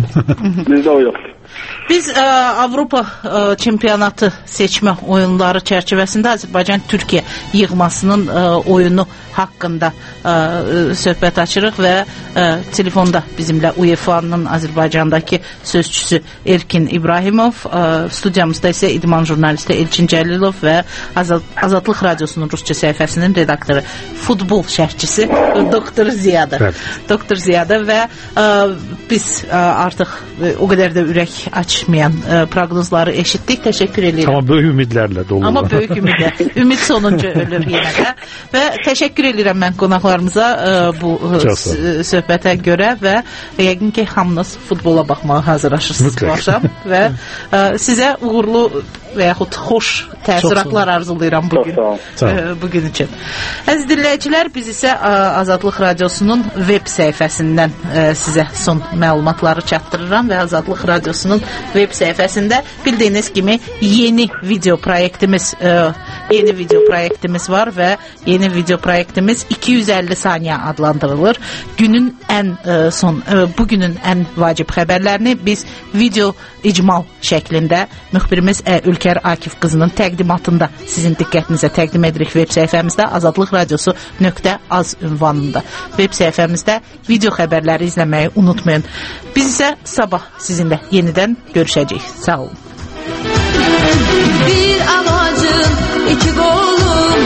Bizdə o yoxdur. Biz ə, Avropa ə, çempionatı seçmə oyunları çərçivəsində Azərbaycan-Türkiyə yığmasının ə, oyunu haqqında ə, söhbət açırıq və ə, telefonda bizimlə U E F A-nın Azərbaycandakı sözçüsü Erkin İbrahimov, ə, studiyamızda isə idman jurnalisti Elçin Cəlilov və Azad Azadlıq Radiosunun Rusça səhifəsinin redaktoru, futbol şərhçisi doktor Ziyadır. Evet. Doktor Ziyadır və ə, biz ə, artıq ə, o qədər də ürək açmayan ə, proqnozları eşitdik. Təşəkkür edirəm. Amma böyük ümidlərlə dolu. Amma böyük ümidlər. Ümid sonuncu ölür yenə də. Və təşəkkür edirəm mən qonaqlarımıza ə, bu ə, söhbətə görə və yəqin ki, hamınız futbola baxmağa hazırlaşırsınız bu axşam və ə, sizə uğurlu və yaxud xoş təəssüratlar arzulayıram bugün, ə, bugün üçün. Əziz dinləyicilər, biz isə ə, Azadlıq Radiosunun web səhifəsindən ə, sizə son məlumatları çatdırıram və Azadlıq Radiosunun web səhifəsində bildiyiniz kimi yeni video proyektimiz ə, yeni video proyektimiz var və yeni video proyektimiz iki yüz əlli saniyə adlandırılır. Günün ən ə, son, ə, bugünün ən vacib xəbərlərini biz video icmal şəklində müxbirimiz ə, Ülkər Akif qızının təqdimatında sizin diqqətinizə təqdim edirik web səhifəmizdə azadlıq radiosu nöqtə az ünvanında. Web səhifəmizdə video xəbərləri izləməyi unutmayın. Biz isə sabah sizinlə yenidən görüşəcəyik. Sağ olun. Bir ağacın iki qolum,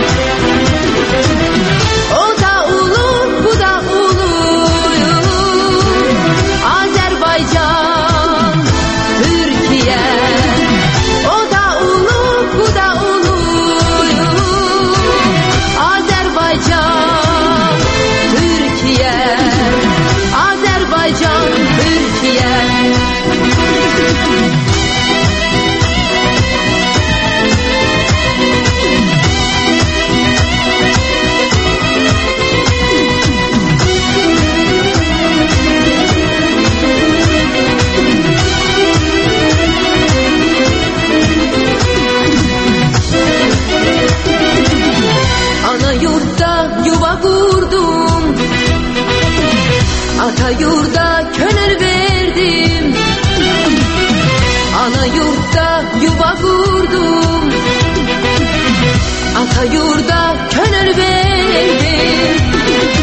o da ulu, bu da uluyum. Azərbaycan, Türkiyə, o da ulu, bu da uluyum. Azərbaycan, Türkiyə, Azərbaycan, Türkiyə. Ata yurda könül verdim, ana yurtta yuva kurdum. Ata yurda könül verdim,